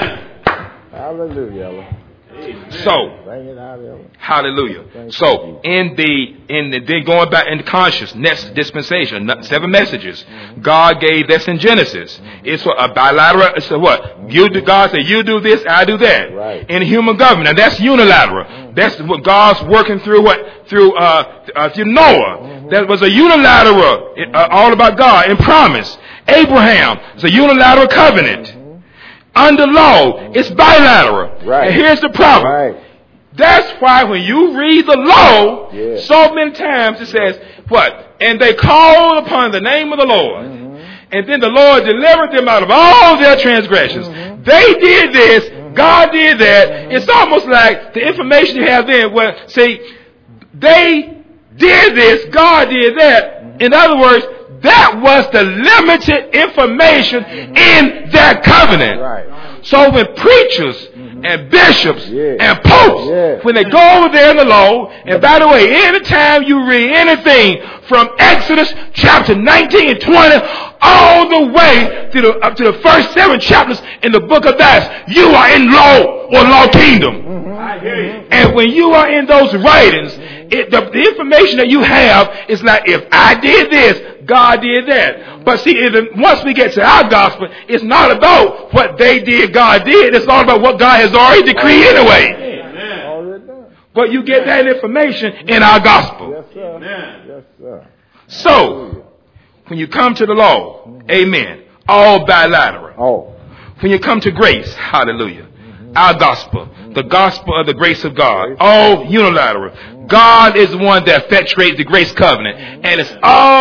Speaker 2: Hallelujah.
Speaker 1: So,
Speaker 2: Bring it out, Ella.
Speaker 1: hallelujah. So, then going back in the conscious, next dispensation, 7 messages, God gave this in Genesis. It's a bilateral, it's a what? God said, you do this, I do that.
Speaker 2: Right.
Speaker 1: In human government, now that's unilateral. That's what God's working through through Noah. That was a unilateral, all about God and promise. Abraham, it's a unilateral covenant. Under law, it's bilateral.
Speaker 2: Right.
Speaker 1: And here's the problem.
Speaker 2: Right.
Speaker 1: That's why when you read the law, so many times it says, what? And they called upon the name of the Lord. And then the Lord delivered them out of all their transgressions. They did this. God did that. It's almost like the information you have then. Well, see, they did this. God did that. In other words, that was the limited information in that covenant.
Speaker 2: Right.
Speaker 1: So when preachers and bishops and popes, when they go over there in the law, and by the way, anytime you read anything from Exodus chapter 19 and 20 all the way up to the first 7 chapters in the book of Acts, you are in law or law kingdom.
Speaker 4: I hear you.
Speaker 1: And when you are in those writings, the information that you have is like, if I did this, God did that. But see, once we get to our gospel, it's not about what they did, God did. It's all about what God has already decreed anyway.
Speaker 4: Amen.
Speaker 2: Already done.
Speaker 1: But you get that information in our gospel.
Speaker 2: Yes, sir.
Speaker 4: Amen.
Speaker 2: Yes, sir.
Speaker 1: So, when you come to the law, amen, all bilateral.
Speaker 2: Oh.
Speaker 1: When you come to grace, hallelujah, our gospel, the gospel of the grace of God, all unilateral. God is the one that effectuates the grace covenant. And it's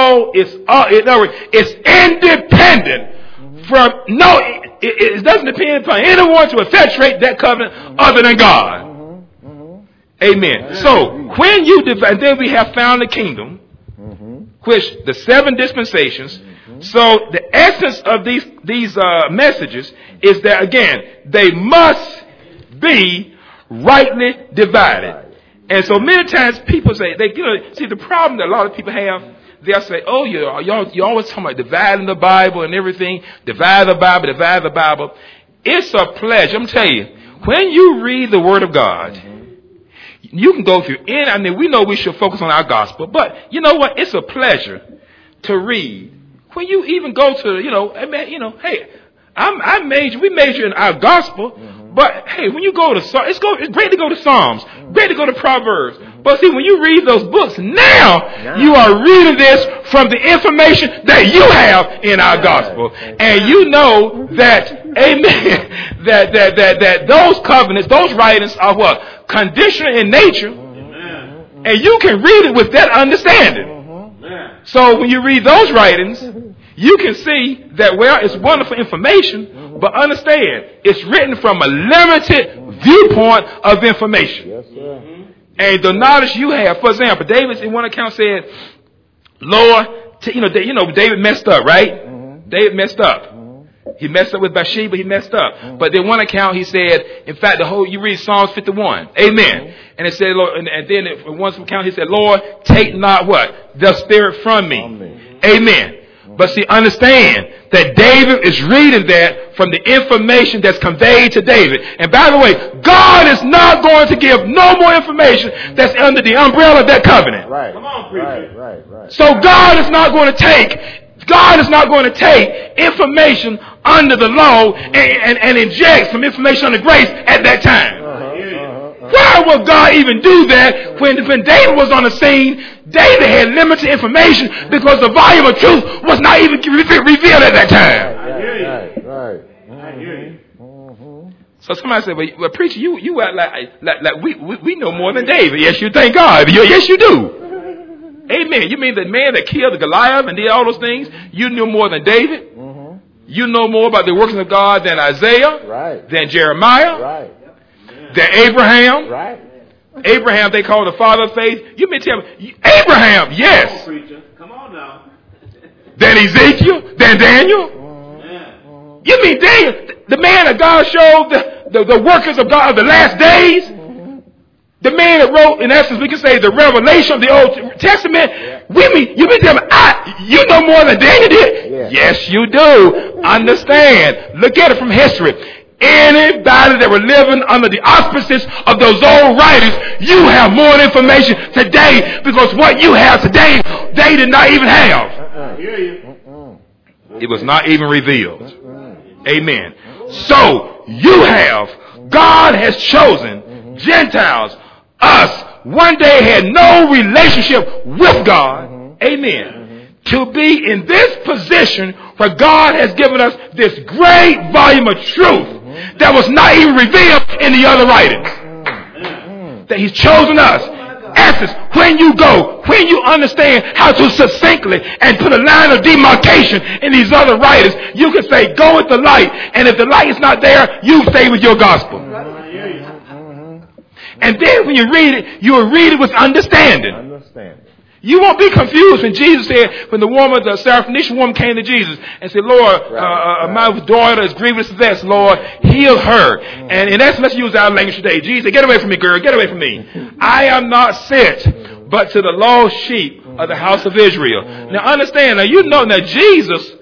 Speaker 1: independent from, it doesn't depend upon anyone to effectuate that covenant other than God. Amen. So, when you divide, then we have found the kingdom, which the 7 dispensations. So the essence of these messages is that, again, they must be rightly divided. And so many times people say, see the problem that a lot of people have, they'll say, oh, you always talking about dividing the Bible and everything, divide the Bible. It's a pleasure. I'm telling you, when you read the Word of God, you can go through we know we should focus on our gospel, but you know what? It's a pleasure to read. When you even go to, hey, we major in our gospel, but hey, when you go to, it's great to go to Psalms, great to go to Proverbs, but see, when you read those books, now you are reading this from the information that you have in our gospel, and you know that, amen, that those covenants, those writings are what? Conditional in nature, and you can read it with that understanding. So when you read those writings, you can see that, well, it's wonderful information, but understand, it's written from a limited viewpoint of information.
Speaker 2: Yes, sir.
Speaker 1: And the knowledge you have, for example, David in one account said, Lord, David messed up, right? David messed up. He messed up with Bathsheba. He messed up. But then one account, he said, in fact, you read Psalms 51. Amen. And it said, Lord, and then in one account, he said, Lord, take not what? The spirit from me. Amen. But see, understand that David is reading that from the information that's conveyed to David. And by the way, God is not going to give no more information that's under the umbrella of that covenant.
Speaker 2: Right.
Speaker 4: Come on, preacher.
Speaker 2: Right.
Speaker 1: So God is not going to take information under the law and inject some information under grace at that time. Why would God even do that when David was on the scene? David had limited information because the volume of truth was not even revealed at that time.
Speaker 2: Right.
Speaker 4: I hear you.
Speaker 1: So somebody said, well preacher, you act like we know more than David. Yes, you thank God. Yes, you do. Amen. You mean the man that killed Goliath and did all those things? You knew more than David? You know more about the workings of God than Isaiah? Than Jeremiah? Than Abraham? Abraham, they call the father of faith. You may tell me, Abraham, yes.
Speaker 4: Come on, preacher. Come on now.
Speaker 1: Than Ezekiel? Than Daniel? You mean Daniel, the man that God showed the workers of God of the last days? The man that wrote, in essence, we can say the revelation of the Old Testament. You mean tell me, you know more than Daniel did? Yes, you do. Understand. Look at it from history. Anybody that were living under the auspices of those old writers, you have more information today because what you have today, they did not even have.
Speaker 4: I hear you.
Speaker 1: It was not even revealed. Amen. So, God has chosen Gentiles, us, one day had no relationship with God. Amen. To be in this position where God has given us this great volume of truth that was not even revealed in the other writings. That He's chosen us. Essence, when you understand how to succinctly and put a line of demarcation in these other writers, you can say, go with the light. And if the light is not there, you stay with your gospel. And then when you read it, you will read it with understanding. You won't be confused when Jesus said, when the Syrophoenician woman came to Jesus and said, Lord, my daughter is grievous possessed, Lord, heal her. And in essence, let's use our language today. Jesus said, get away from me, girl, get away from me. I am not sent but to the lost sheep of the house of Israel. Now understand, now Jesus,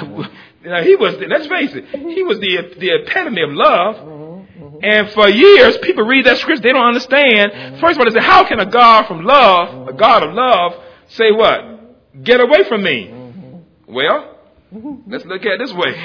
Speaker 1: let's face it, he was the epitome of love. And for years, people read that scripture, they don't understand. First of all, they say, how can a God of love, say what? Get away from me. Well, let's look at it this way.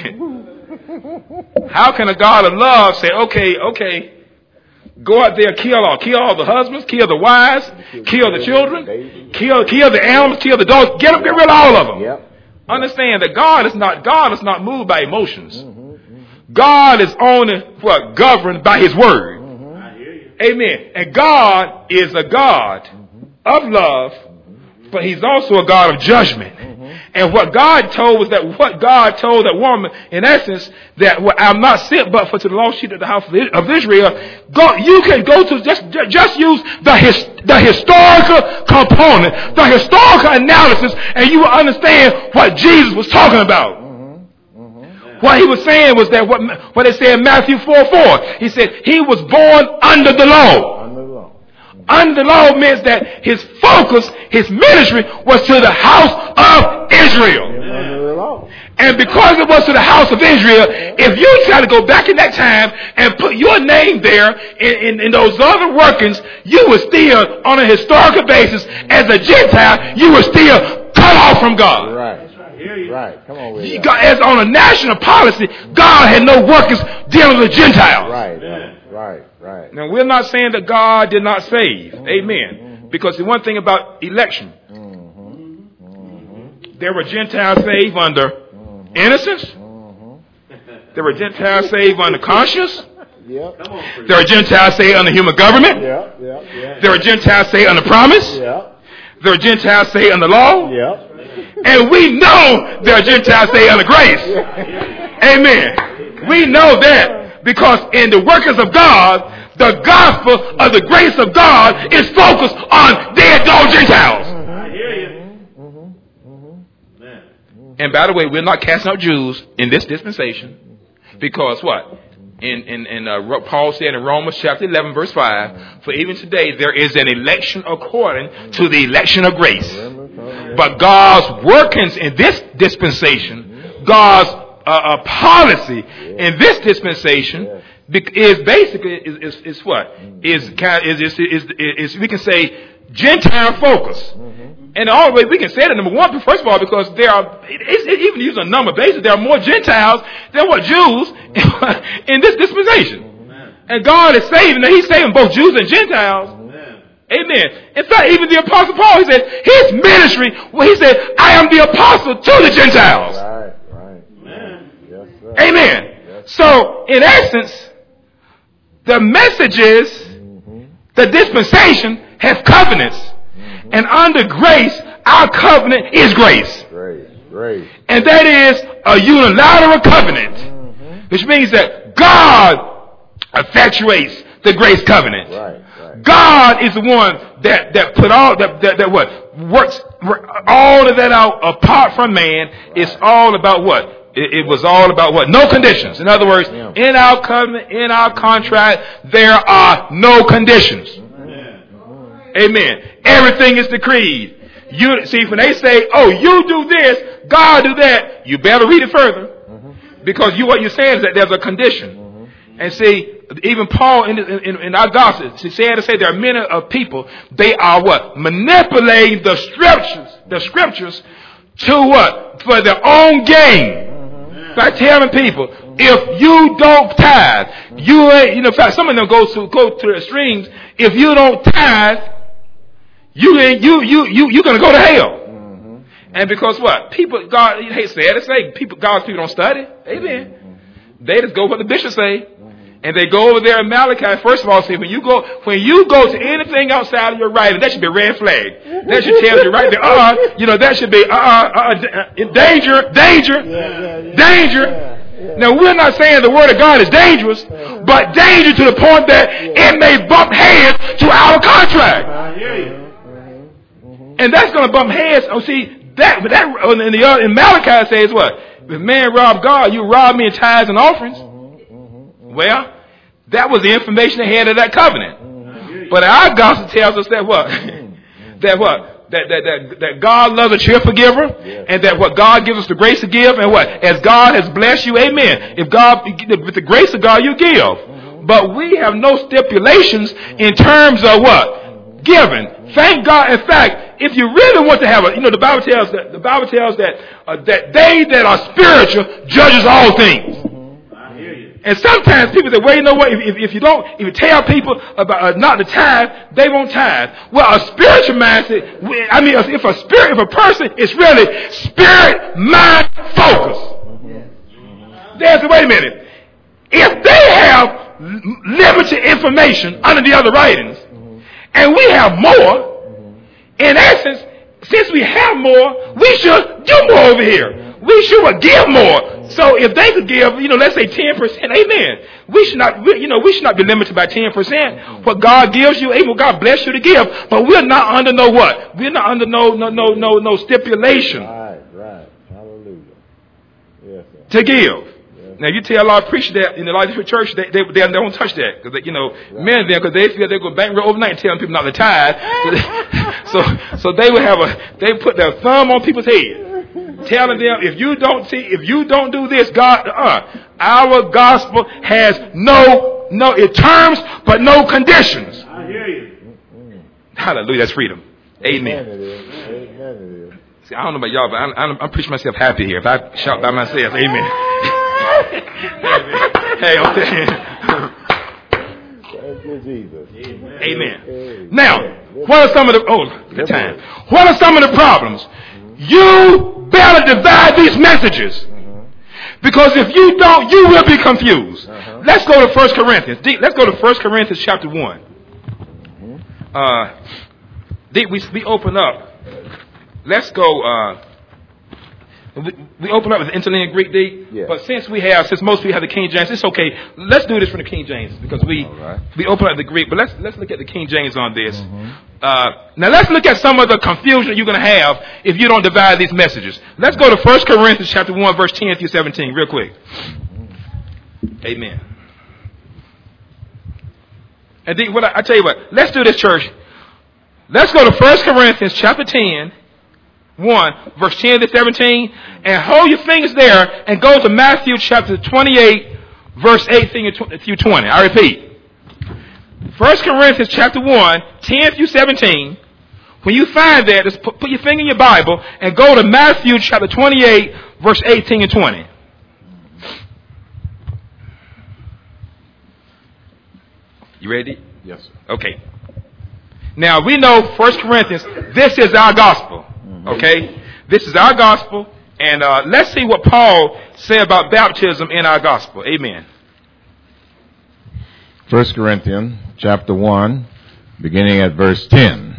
Speaker 1: How can a God of love say, okay, go out there, kill all the husbands, kill the wives, kill the children, kill the animals, kill the dogs, get rid of all of them. Understand that God is not moved by emotions. God is only governed by His word. Amen. And God is a God of love, but He's also a God of judgment. And what God told that woman, in essence, that I'm not sent but for to the lost sheep of the house of Israel. You can go to just use the historical component, the historical analysis, and you will understand what Jesus was talking about. What he was saying was that what it said in Matthew 4:4. He said he was born under the law. Under the law means that his focus, his ministry was to the house of Israel. And because it was to the house of Israel, if you try to go back in that time and put your name there in those other workings, you were still, on a historical basis, as a Gentile, you were still cut off from God.
Speaker 2: Right. Come on with it.
Speaker 1: As on a national policy, God had no workers dealing with Gentiles.
Speaker 2: Right.
Speaker 1: Now, we're not saying that God did not save. Amen. Because the one thing about election, there were Gentiles saved under innocence. There were Gentiles saved under conscience. There are Gentiles saved under human government. There are Gentiles saved under promise. There are Gentiles saved under law. And we know there are Gentiles saved under grace. Amen. We know that because in the workings of God, the gospel of the grace of God is focused on dead dog Gentiles. And by the way, we're not casting out Jews in this dispensation. Because what? Paul said in Romans chapter 11, verse 5, for even today there is an election according to the election of grace. But God's workings in this dispensation, God's policy in this dispensation is basically is what? Is we can say Gentile focus. And the only way we can say that, number one, first of all, because there are, even using a number basis, there are more Gentiles than what Jews in this dispensation. And God is saving, He's saving both Jews and Gentiles. Amen. In fact, even the Apostle Paul, he said, his ministry, he said, I am the apostle to the Gentiles.
Speaker 2: Right. Yes, sir.
Speaker 1: Amen. Yes. So, in essence, the message is the dispensation has covenants. And under grace, our covenant is grace.
Speaker 2: Grace.
Speaker 1: And that is a unilateral covenant. Which means that God effectuates the grace covenant.
Speaker 2: Right.
Speaker 1: God is the one that put all that what works all of that out apart from man. Right. It's all about what? It was all about what? No conditions. In other words, in our covenant, in our contract, there are no conditions. Amen. Everything is decreed. You see, when they say, "Oh, you do this, God do that," you better read it further, because what you're saying is that there's a condition. And see, even Paul in our gospel, he said to say there are many of people, they are what? Manipulating the scriptures to what? For their own gain. By telling people, if you don't tithe, you ain't, in fact, some of them go to the extremes. If you don't tithe, you're gonna go to hell. And because what? People, God, hey, sad to say, God's people don't study. Amen. They just go what the bishop say. And they go over there in Malachi. First of all, see, when you go to anything outside of your writing, that should be a red flag. That should tell you right there, that should be danger. Now, we're not saying the word of God is dangerous, but danger to the point that it may bump heads to our contract.
Speaker 4: I hear you.
Speaker 1: And that's going to bump heads. Oh, see, in Malachi says what? If man rob God, you rob me in tithes and offerings. Well, that was the information they had of that covenant. But our gospel tells us that what? That God loves a cheerful giver, and that what God gives us the grace to give, and what? As God has blessed you, amen. With the grace of God, you give. But we have no stipulations in terms of what? Giving. Thank God. In fact, if you really want to have the Bible tells that they that are spiritual judges all things. And sometimes people say, well, you know what? If you tell people about not to tithe, they won't tithe. Well, a spiritual mindset. If a person is really spirit, mind, focus. Wait a minute. If they have limited information under the other writings, and we have more, in essence, since we have more, we should do more over here. We should give more. So if they could give, let's say 10%, amen. We should not be limited by 10%. What God gives you, amen, God bless you to give. But we're not under no what? We're not under no stipulation.
Speaker 2: Right. Hallelujah. Yes, sir.
Speaker 1: To give. Yes. Now you tell a lot of preachers that in the life of the church, they don't touch that. Because, many of them, because they feel they go bankrupt overnight telling people not to tithe. so they put their thumb on people's head. Telling them, if you don't do this, God, our gospel has no terms, but no conditions.
Speaker 4: I hear you.
Speaker 1: Hallelujah, that's freedom. Amen.
Speaker 2: Amen it is.
Speaker 1: See, I don't know about y'all, but I'm preaching myself happy here. If I shout by myself, amen. Hey, okay.
Speaker 2: Thank you, Jesus.
Speaker 1: Amen. Now, what are some of the problems? You better divide these messages. Because if you don't, you will be confused. Let's go to 1 Corinthians. Let's go to 1 Corinthians chapter 1. We open up. Let's go We open up with the interlinear Greek D,
Speaker 2: Yeah.
Speaker 1: but since most people have the King James, it's okay. Let's do this from the King James because we
Speaker 2: right.
Speaker 1: we open up the Greek, but let's look at the King James on this. Now let's look at some of the confusion you're going to have if you don't divide these messages. Let's go to 1 Corinthians chapter 1, verse 10 through 17, real quick. Amen. And then I tell you what, let's do this, church. Let's go to 1 Corinthians chapter 10, 1, verse 10 to 17, and hold your fingers there and go to Matthew chapter 28, verse 18 through 20. I repeat. 1 Corinthians chapter 1, 10 through 17. When you find that, just put your finger in your Bible and go to Matthew chapter 28, verse 18 and 20. You ready?
Speaker 2: Yes, sir.
Speaker 1: Okay. Now, we know 1 Corinthians, this is our gospel. Okay? This is our gospel. And let's see what Paul said about baptism in our gospel. Amen.
Speaker 3: 1 Corinthians chapter 1, beginning at verse 10.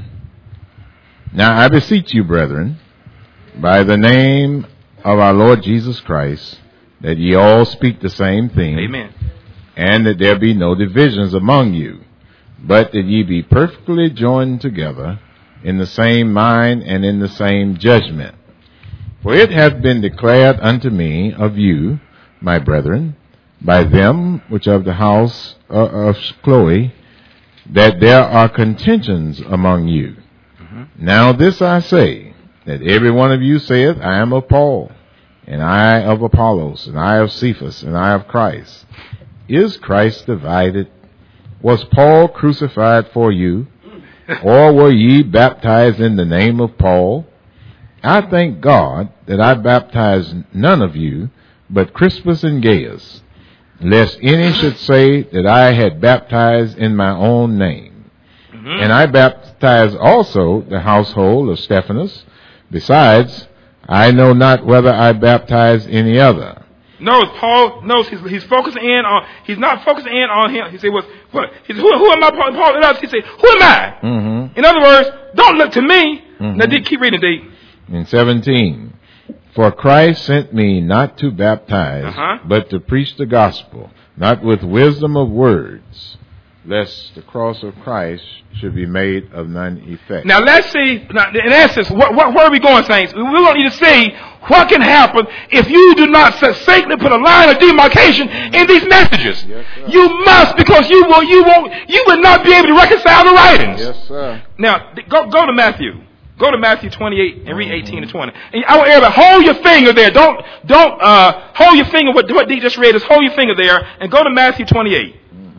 Speaker 3: Now I beseech you, brethren, by the name of our Lord Jesus Christ, that ye all speak the same thing.
Speaker 1: Amen.
Speaker 3: And that there be no divisions among you, but that ye be perfectly joined together in the same mind and in the same judgment. For it hath been declared unto me of you, my brethren, by them which of the house of Chloe, that there are contentions among you. Now this I say, that every one of you saith, I am of Paul, and I of Apollos, and I of Cephas, and I of Christ. Is Christ divided? Was Paul crucified for you? Or were ye baptized in the name of Paul? I thank God that I baptized none of you, but Crispus and Gaius, lest any should say that I had baptized in my own name. And I baptized also the household of Stephanas. Besides, I know not whether I baptized any other.
Speaker 1: No, Paul knows he's focusing in on, he's not focusing in on him. He said, what? He said, who am I? Paul, he said, who am I?
Speaker 3: Mm-hmm.
Speaker 1: In other words, don't look to me. Now, keep reading, D.
Speaker 3: In 17, for Christ sent me not to baptize, but to preach the gospel, not with wisdom of words, lest the cross of Christ should be made of none effect.
Speaker 1: Now let's see, in essence, where are we going, saints? We want you to see what can happen if you do not succinctly put a line of demarcation in these messages.
Speaker 2: Yes,
Speaker 1: you must, because you will not be able to reconcile the writings.
Speaker 2: Yes, sir.
Speaker 1: Now, go to Matthew. Go to Matthew 28 and read 18 and 20. And I want everybody, hold your finger there. Don't hold your finger. What Dee just read is hold your finger there and go to Matthew 28.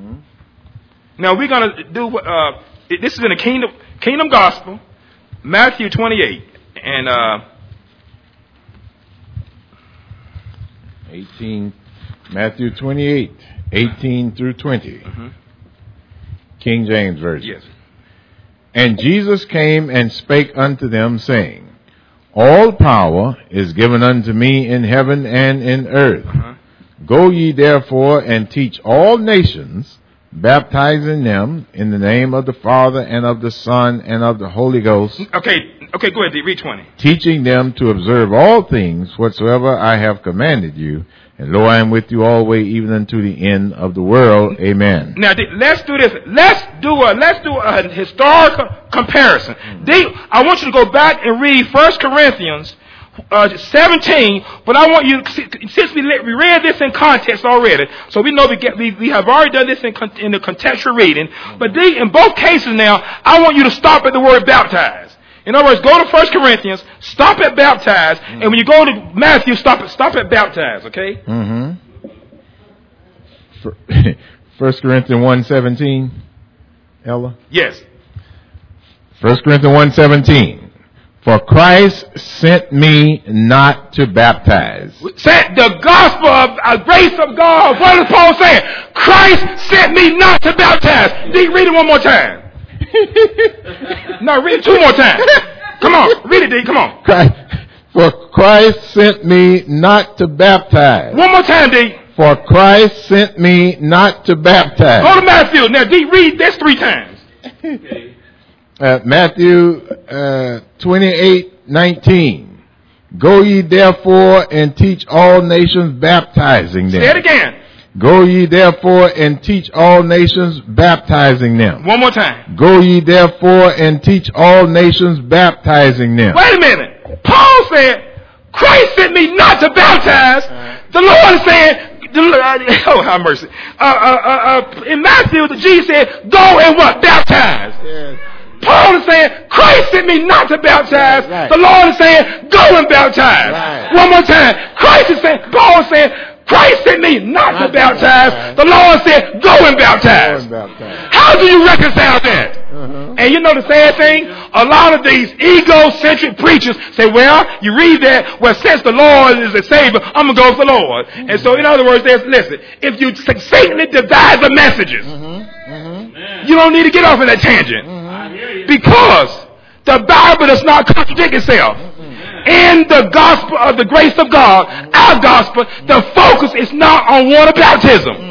Speaker 1: Now we're going to do this is in the kingdom gospel, Matthew 28 and
Speaker 3: 18, Matthew 28, 18 through 20. King James Version.
Speaker 1: Yes.
Speaker 3: And Jesus came and spake unto them, saying, all power is given unto me in heaven and in earth. Go ye therefore and teach all nations, baptizing them in the name of the Father and of the Son and of the Holy Ghost.
Speaker 1: Okay, go ahead, D. Read 20.
Speaker 3: Teaching them to observe all things whatsoever I have commanded you. And lo, I am with you always, even unto the end of the world. Amen.
Speaker 1: Now, D, let's do this. Let's do a historical comparison. D, I want you to go back and read 1 Corinthians 17, but I want you, since we read this in context already, so we know we have already done this in the contextual reading, but D, in both cases now, I want you to stop at the word baptize. In other words, go to 1 Corinthians, stop at baptize, and when you go to Matthew, stop at baptize, okay?
Speaker 3: 1 Corinthians 1:17, Ella?
Speaker 1: Yes.
Speaker 3: 1 Corinthians 1:17. For Christ sent me not to baptize.
Speaker 1: Sent the gospel of grace of God. What is Paul saying? Christ sent me not to baptize. D, read it one more time. No, read it two more times. Come on, read it, D. Come on.
Speaker 3: For Christ sent me not to baptize.
Speaker 1: One more time, D.
Speaker 3: For Christ sent me not to baptize.
Speaker 1: Go to Matthew. Now, D, read this 3 times.
Speaker 3: Matthew 28:19. Go ye therefore and teach all nations, baptizing them.
Speaker 1: Say it again.
Speaker 3: Go ye therefore and teach all nations, baptizing them.
Speaker 1: One more time.
Speaker 3: Go ye therefore and teach all nations, baptizing them.
Speaker 1: Wait a minute. Paul said, Christ sent me not to baptize. The Lord is saying, oh, have mercy. In Matthew, Jesus said, go and what? Baptize.
Speaker 2: Yes.
Speaker 1: Paul is saying, Christ sent me not to baptize.
Speaker 2: Right.
Speaker 1: The Lord is saying, go and baptize.
Speaker 2: Right.
Speaker 1: One more time. Paul is saying, Christ sent me not to baptize. The Lord said, go and baptize.
Speaker 2: Go and baptize.
Speaker 1: How do you reconcile that? And you know the sad thing? A lot of these egocentric preachers say, well, you read that, well, since the Lord is a Savior, I'm going to go with the Lord. And so, in other words, listen, if you succinctly divide the messages, you don't need to get off on that tangent.
Speaker 4: I hear you.
Speaker 1: Because the Bible does not contradict itself. In the gospel of the grace of God, our gospel, the focus is not on water baptism.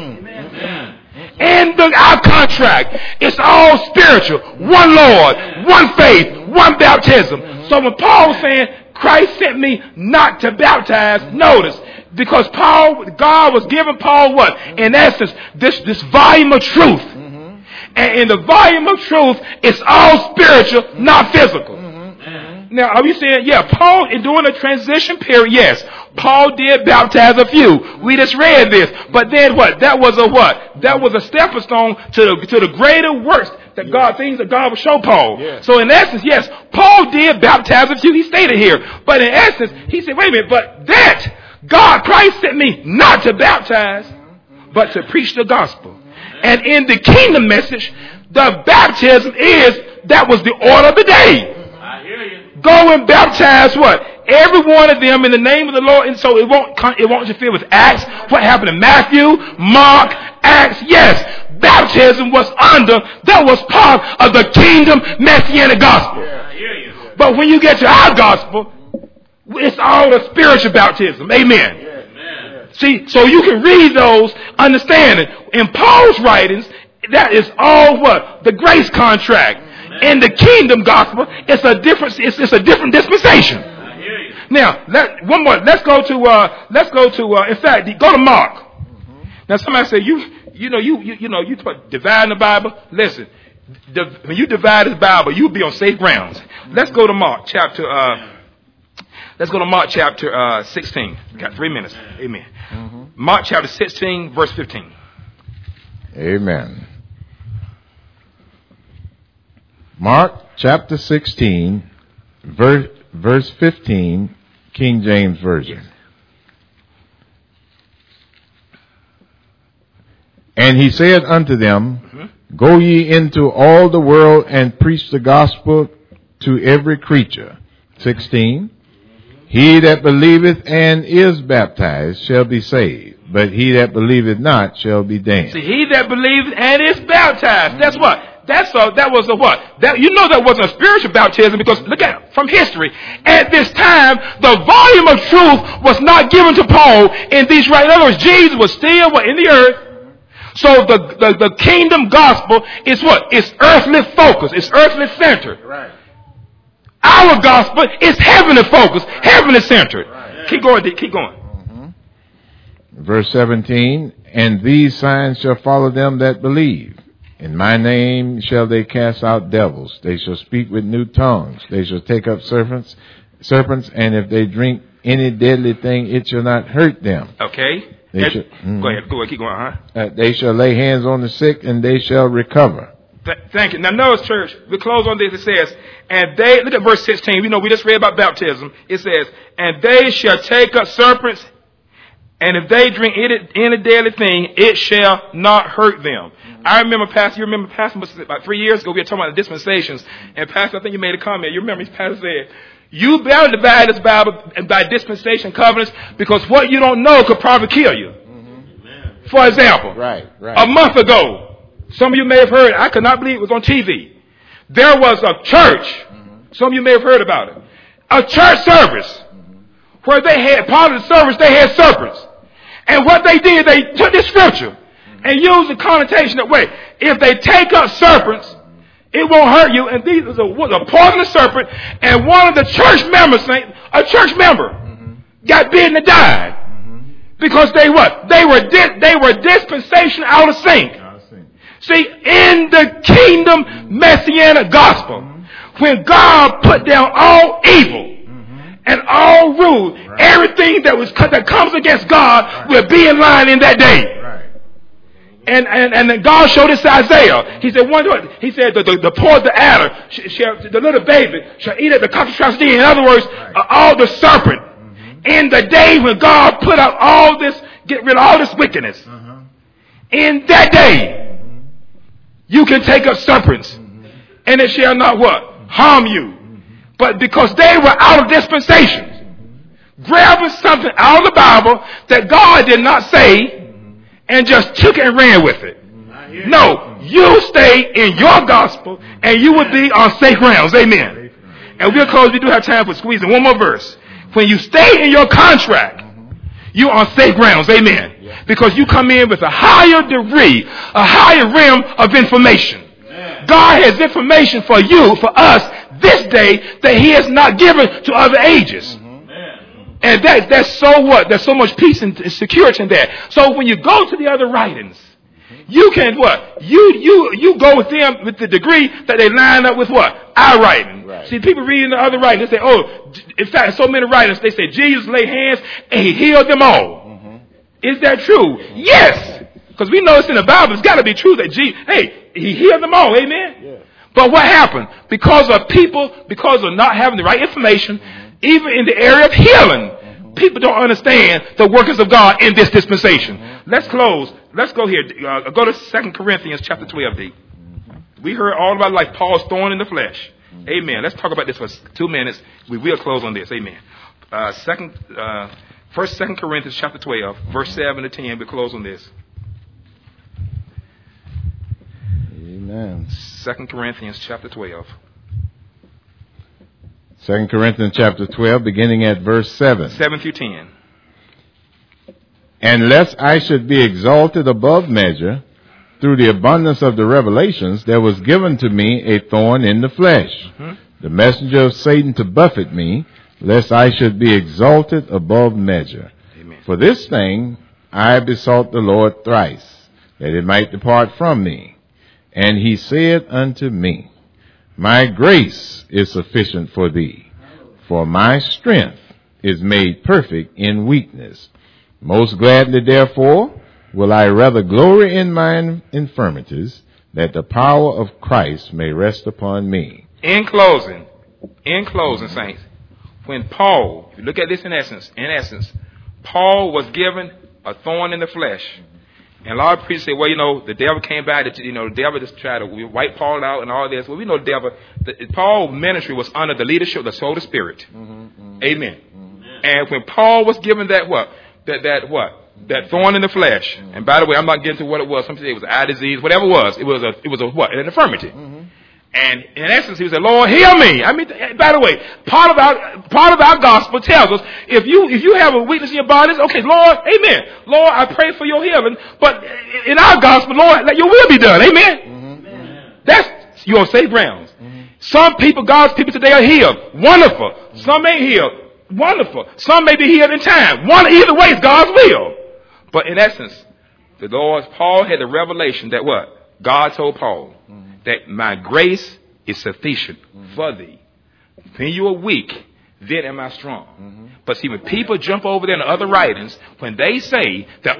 Speaker 1: In our contract, it's all spiritual. One Lord, one faith, one baptism. So when Paul was saying, Christ sent me not to baptize, notice, because God was giving Paul what? In essence, this volume of truth. And in the volume of truth, it's all spiritual, not physical. Now, are we saying, yeah, Paul, during the transition period, yes, Paul did baptize a few. We just read this. But then what? That was a what? That was a stepping stone to the greater works that God, things that God would show Paul.
Speaker 2: Yeah.
Speaker 1: So in essence, yes, Paul did baptize a few. He stated here. But in essence, he said, wait a minute, but Christ sent me not to baptize, but to preach the gospel. And in the kingdom message, the baptism that was the order of the day.
Speaker 4: I hear you.
Speaker 1: Go and baptize what? Every one of them in the name of the Lord. And so it won't interfere with Acts. What happened in Matthew, Mark, Acts? Yes. Baptism was that was part of the kingdom messianic gospel.
Speaker 4: I hear you.
Speaker 1: But when you get to our gospel, it's all a spiritual baptism. Amen.
Speaker 4: Amen.
Speaker 1: See, so you can read those, understanding. In Paul's writings, that is all what? The grace contract. In the kingdom gospel, it's a different dispensation.
Speaker 4: I hear you.
Speaker 1: Now, one more. Let's go to. In fact, go to Mark. Now, somebody say you divide the Bible. Listen, when you divide the Bible, you'll be on safe grounds. Let's go to Mark chapter. Let's go to Mark chapter 16. Got 3 minutes. Amen. Mark chapter 16, verse 15.
Speaker 3: Amen. Mark chapter 16, verse 15, King James Version. Yes. And he said unto them, Go ye into all the world and preach the gospel to every creature. 16. He that believeth and is baptized shall be saved, but he that believeth not shall be damned.
Speaker 1: See, he that believeth and is baptized. That's what? That was a what? That wasn't a spiritual baptism, because look at it, from history. At this time, the volume of truth was not given to Paul in these right. In other words, Jesus was still in the earth. So the kingdom gospel is what? It's earthly focused. It's earthly centered.
Speaker 2: Right.
Speaker 1: Our gospel is heavenly focused, heavenly centered. Right. Keep going.
Speaker 3: Verse 17, and these signs shall follow them that believe. In my name shall they cast out devils. They shall speak with new tongues. They shall take up serpents, and if they drink any deadly thing, it shall not hurt them.
Speaker 1: Okay. Go ahead. Keep going.
Speaker 3: They shall lay hands on the sick, and they shall recover.
Speaker 1: Thank you. Now notice, church, we close on this. It says, and they, look at verse 16. We just read about baptism. It says, and they shall take up serpents, and if they drink any deadly thing, it shall not hurt them. I remember, Pastor, about 3 years ago, we were talking about the dispensations. And Pastor, I think you made a comment. You remember, Pastor said, you better divide this Bible by dispensation covenants, because what you don't know could probably kill you. For example, a month ago, some of you may have heard, I could not believe it was on TV. There was a church, some of you may have heard about it, a church service where they had, part of the service, they had serpents. And what they did, they took this scripture and used the connotation that way. If they take up serpents, It won't hurt you. And these was a poisonous serpent. And one of the church members, a church member, got bitten and died. Because they what? They were dispensation out of sync. See, in the kingdom messianic gospel, when God put down all evil and all rule, everything that comes against God will be in line in that day. And then God showed this to Isaiah. He said, the poor, the adder, the little baby shall eat at the cockatrice. In other words, all the serpent. In the day when God put out all this, get rid of all this wickedness. In that day, you can take up serpents, and it shall not what? Harm you. But because they were out of dispensation, grabbing something out of the Bible that God did not say, and just took it and ran with it. No, you stay in your gospel, and you will be on safe grounds. Amen. And we'll close. We do have time for squeezing one more verse. When you stay in your contract, you're on safe grounds. Amen. Because you come in with a higher degree, a higher realm of information. God has information for you, for us, this day that He has not given to other ages. And that's so what? There's so much peace and security in that. So when you go to the other writings, you can what? You go with them with the degree that they line up with what? Our writing. Right. See, people reading the other writings, they say, oh, in fact, so many writings, they say Jesus laid hands and He healed them all. Is that true? Yes. Because we know it's in the Bible. It's got to be true that He healed them all. Amen? Yeah. But what happened? Because of not having the right information, even in the area of healing, people don't understand the workings of God in this dispensation. Let's close. Let's go here. Go to 2 Corinthians chapter 12, D. We heard all about like Paul's thorn in the flesh. Amen. Let's talk about this for 2 minutes. We will close on this. Amen. 2 Corinthians chapter 12, verse 7 to 10. We close on this.
Speaker 3: Amen.
Speaker 1: 2 Corinthians chapter 12.
Speaker 3: 2 Corinthians chapter 12, beginning at verse 7.
Speaker 1: 7 through 10.
Speaker 3: And lest I should be exalted above measure, through the abundance of the revelations, there was given to me a thorn in the flesh, the messenger of Satan to buffet me, lest I should be exalted above measure.
Speaker 1: Amen.
Speaker 3: For this thing I besought the Lord thrice, that it might depart from me. And He said unto me, My grace is sufficient for thee, for my strength is made perfect in weakness. Most gladly, therefore, will I rather glory in my infirmities, that the power of Christ may rest upon me. In closing,
Speaker 1: saints, when Paul, if you look at this in essence, Paul was given a thorn in the flesh. And a lot of preachers say, well, the devil came back, the devil just tried to wipe Paul out and all this. Well, we know Paul's ministry was under the leadership of the Holy Spirit. Amen. And when Paul was given that thorn in the flesh. And by the way, I'm not getting to what it was. Some say it was eye disease, whatever it was. It was a what? An infirmity. And in essence, he said, Lord, heal me. I mean, by the way, part of our gospel tells us, if you have a weakness in your bodies, okay, Lord, amen. Lord, I pray for your healing. But in our gospel, Lord, let your will be done. Amen. That's your safe grounds. Some people, God's people today are healed. Wonderful. Some ain't healed. Wonderful. Some may be healed in time. Either way is God's will. But in essence, Paul had the revelation that what? God told Paul that my grace is sufficient for thee. When you are weak, then am I strong. But see, when people jump over there in the other writings, when they say that,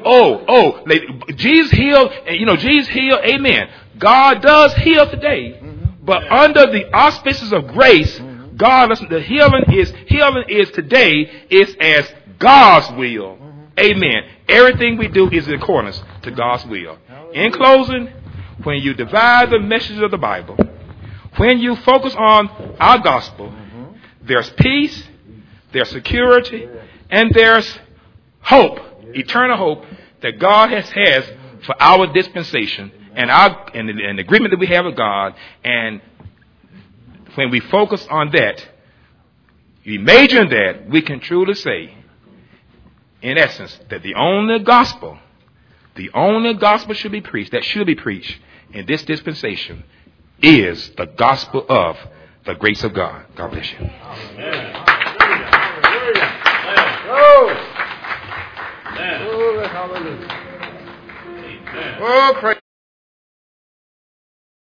Speaker 1: Jesus healed, and Jesus healed, amen. God does heal today, but under the auspices of grace, God, listen, the healing is today is as God's will. Amen. Everything we do is in accordance to God's will. In closing, when you divide the messages of the Bible, when you focus on our gospel, there's peace, there's security, and there's hope, eternal hope that God has for our dispensation and the agreement that we have with God. And when we focus on that, we major in that, we can truly say, in essence, that the only gospel should be preached in this dispensation is the gospel of the grace of God. God bless you.
Speaker 2: Hallelujah.
Speaker 1: Oh, praise.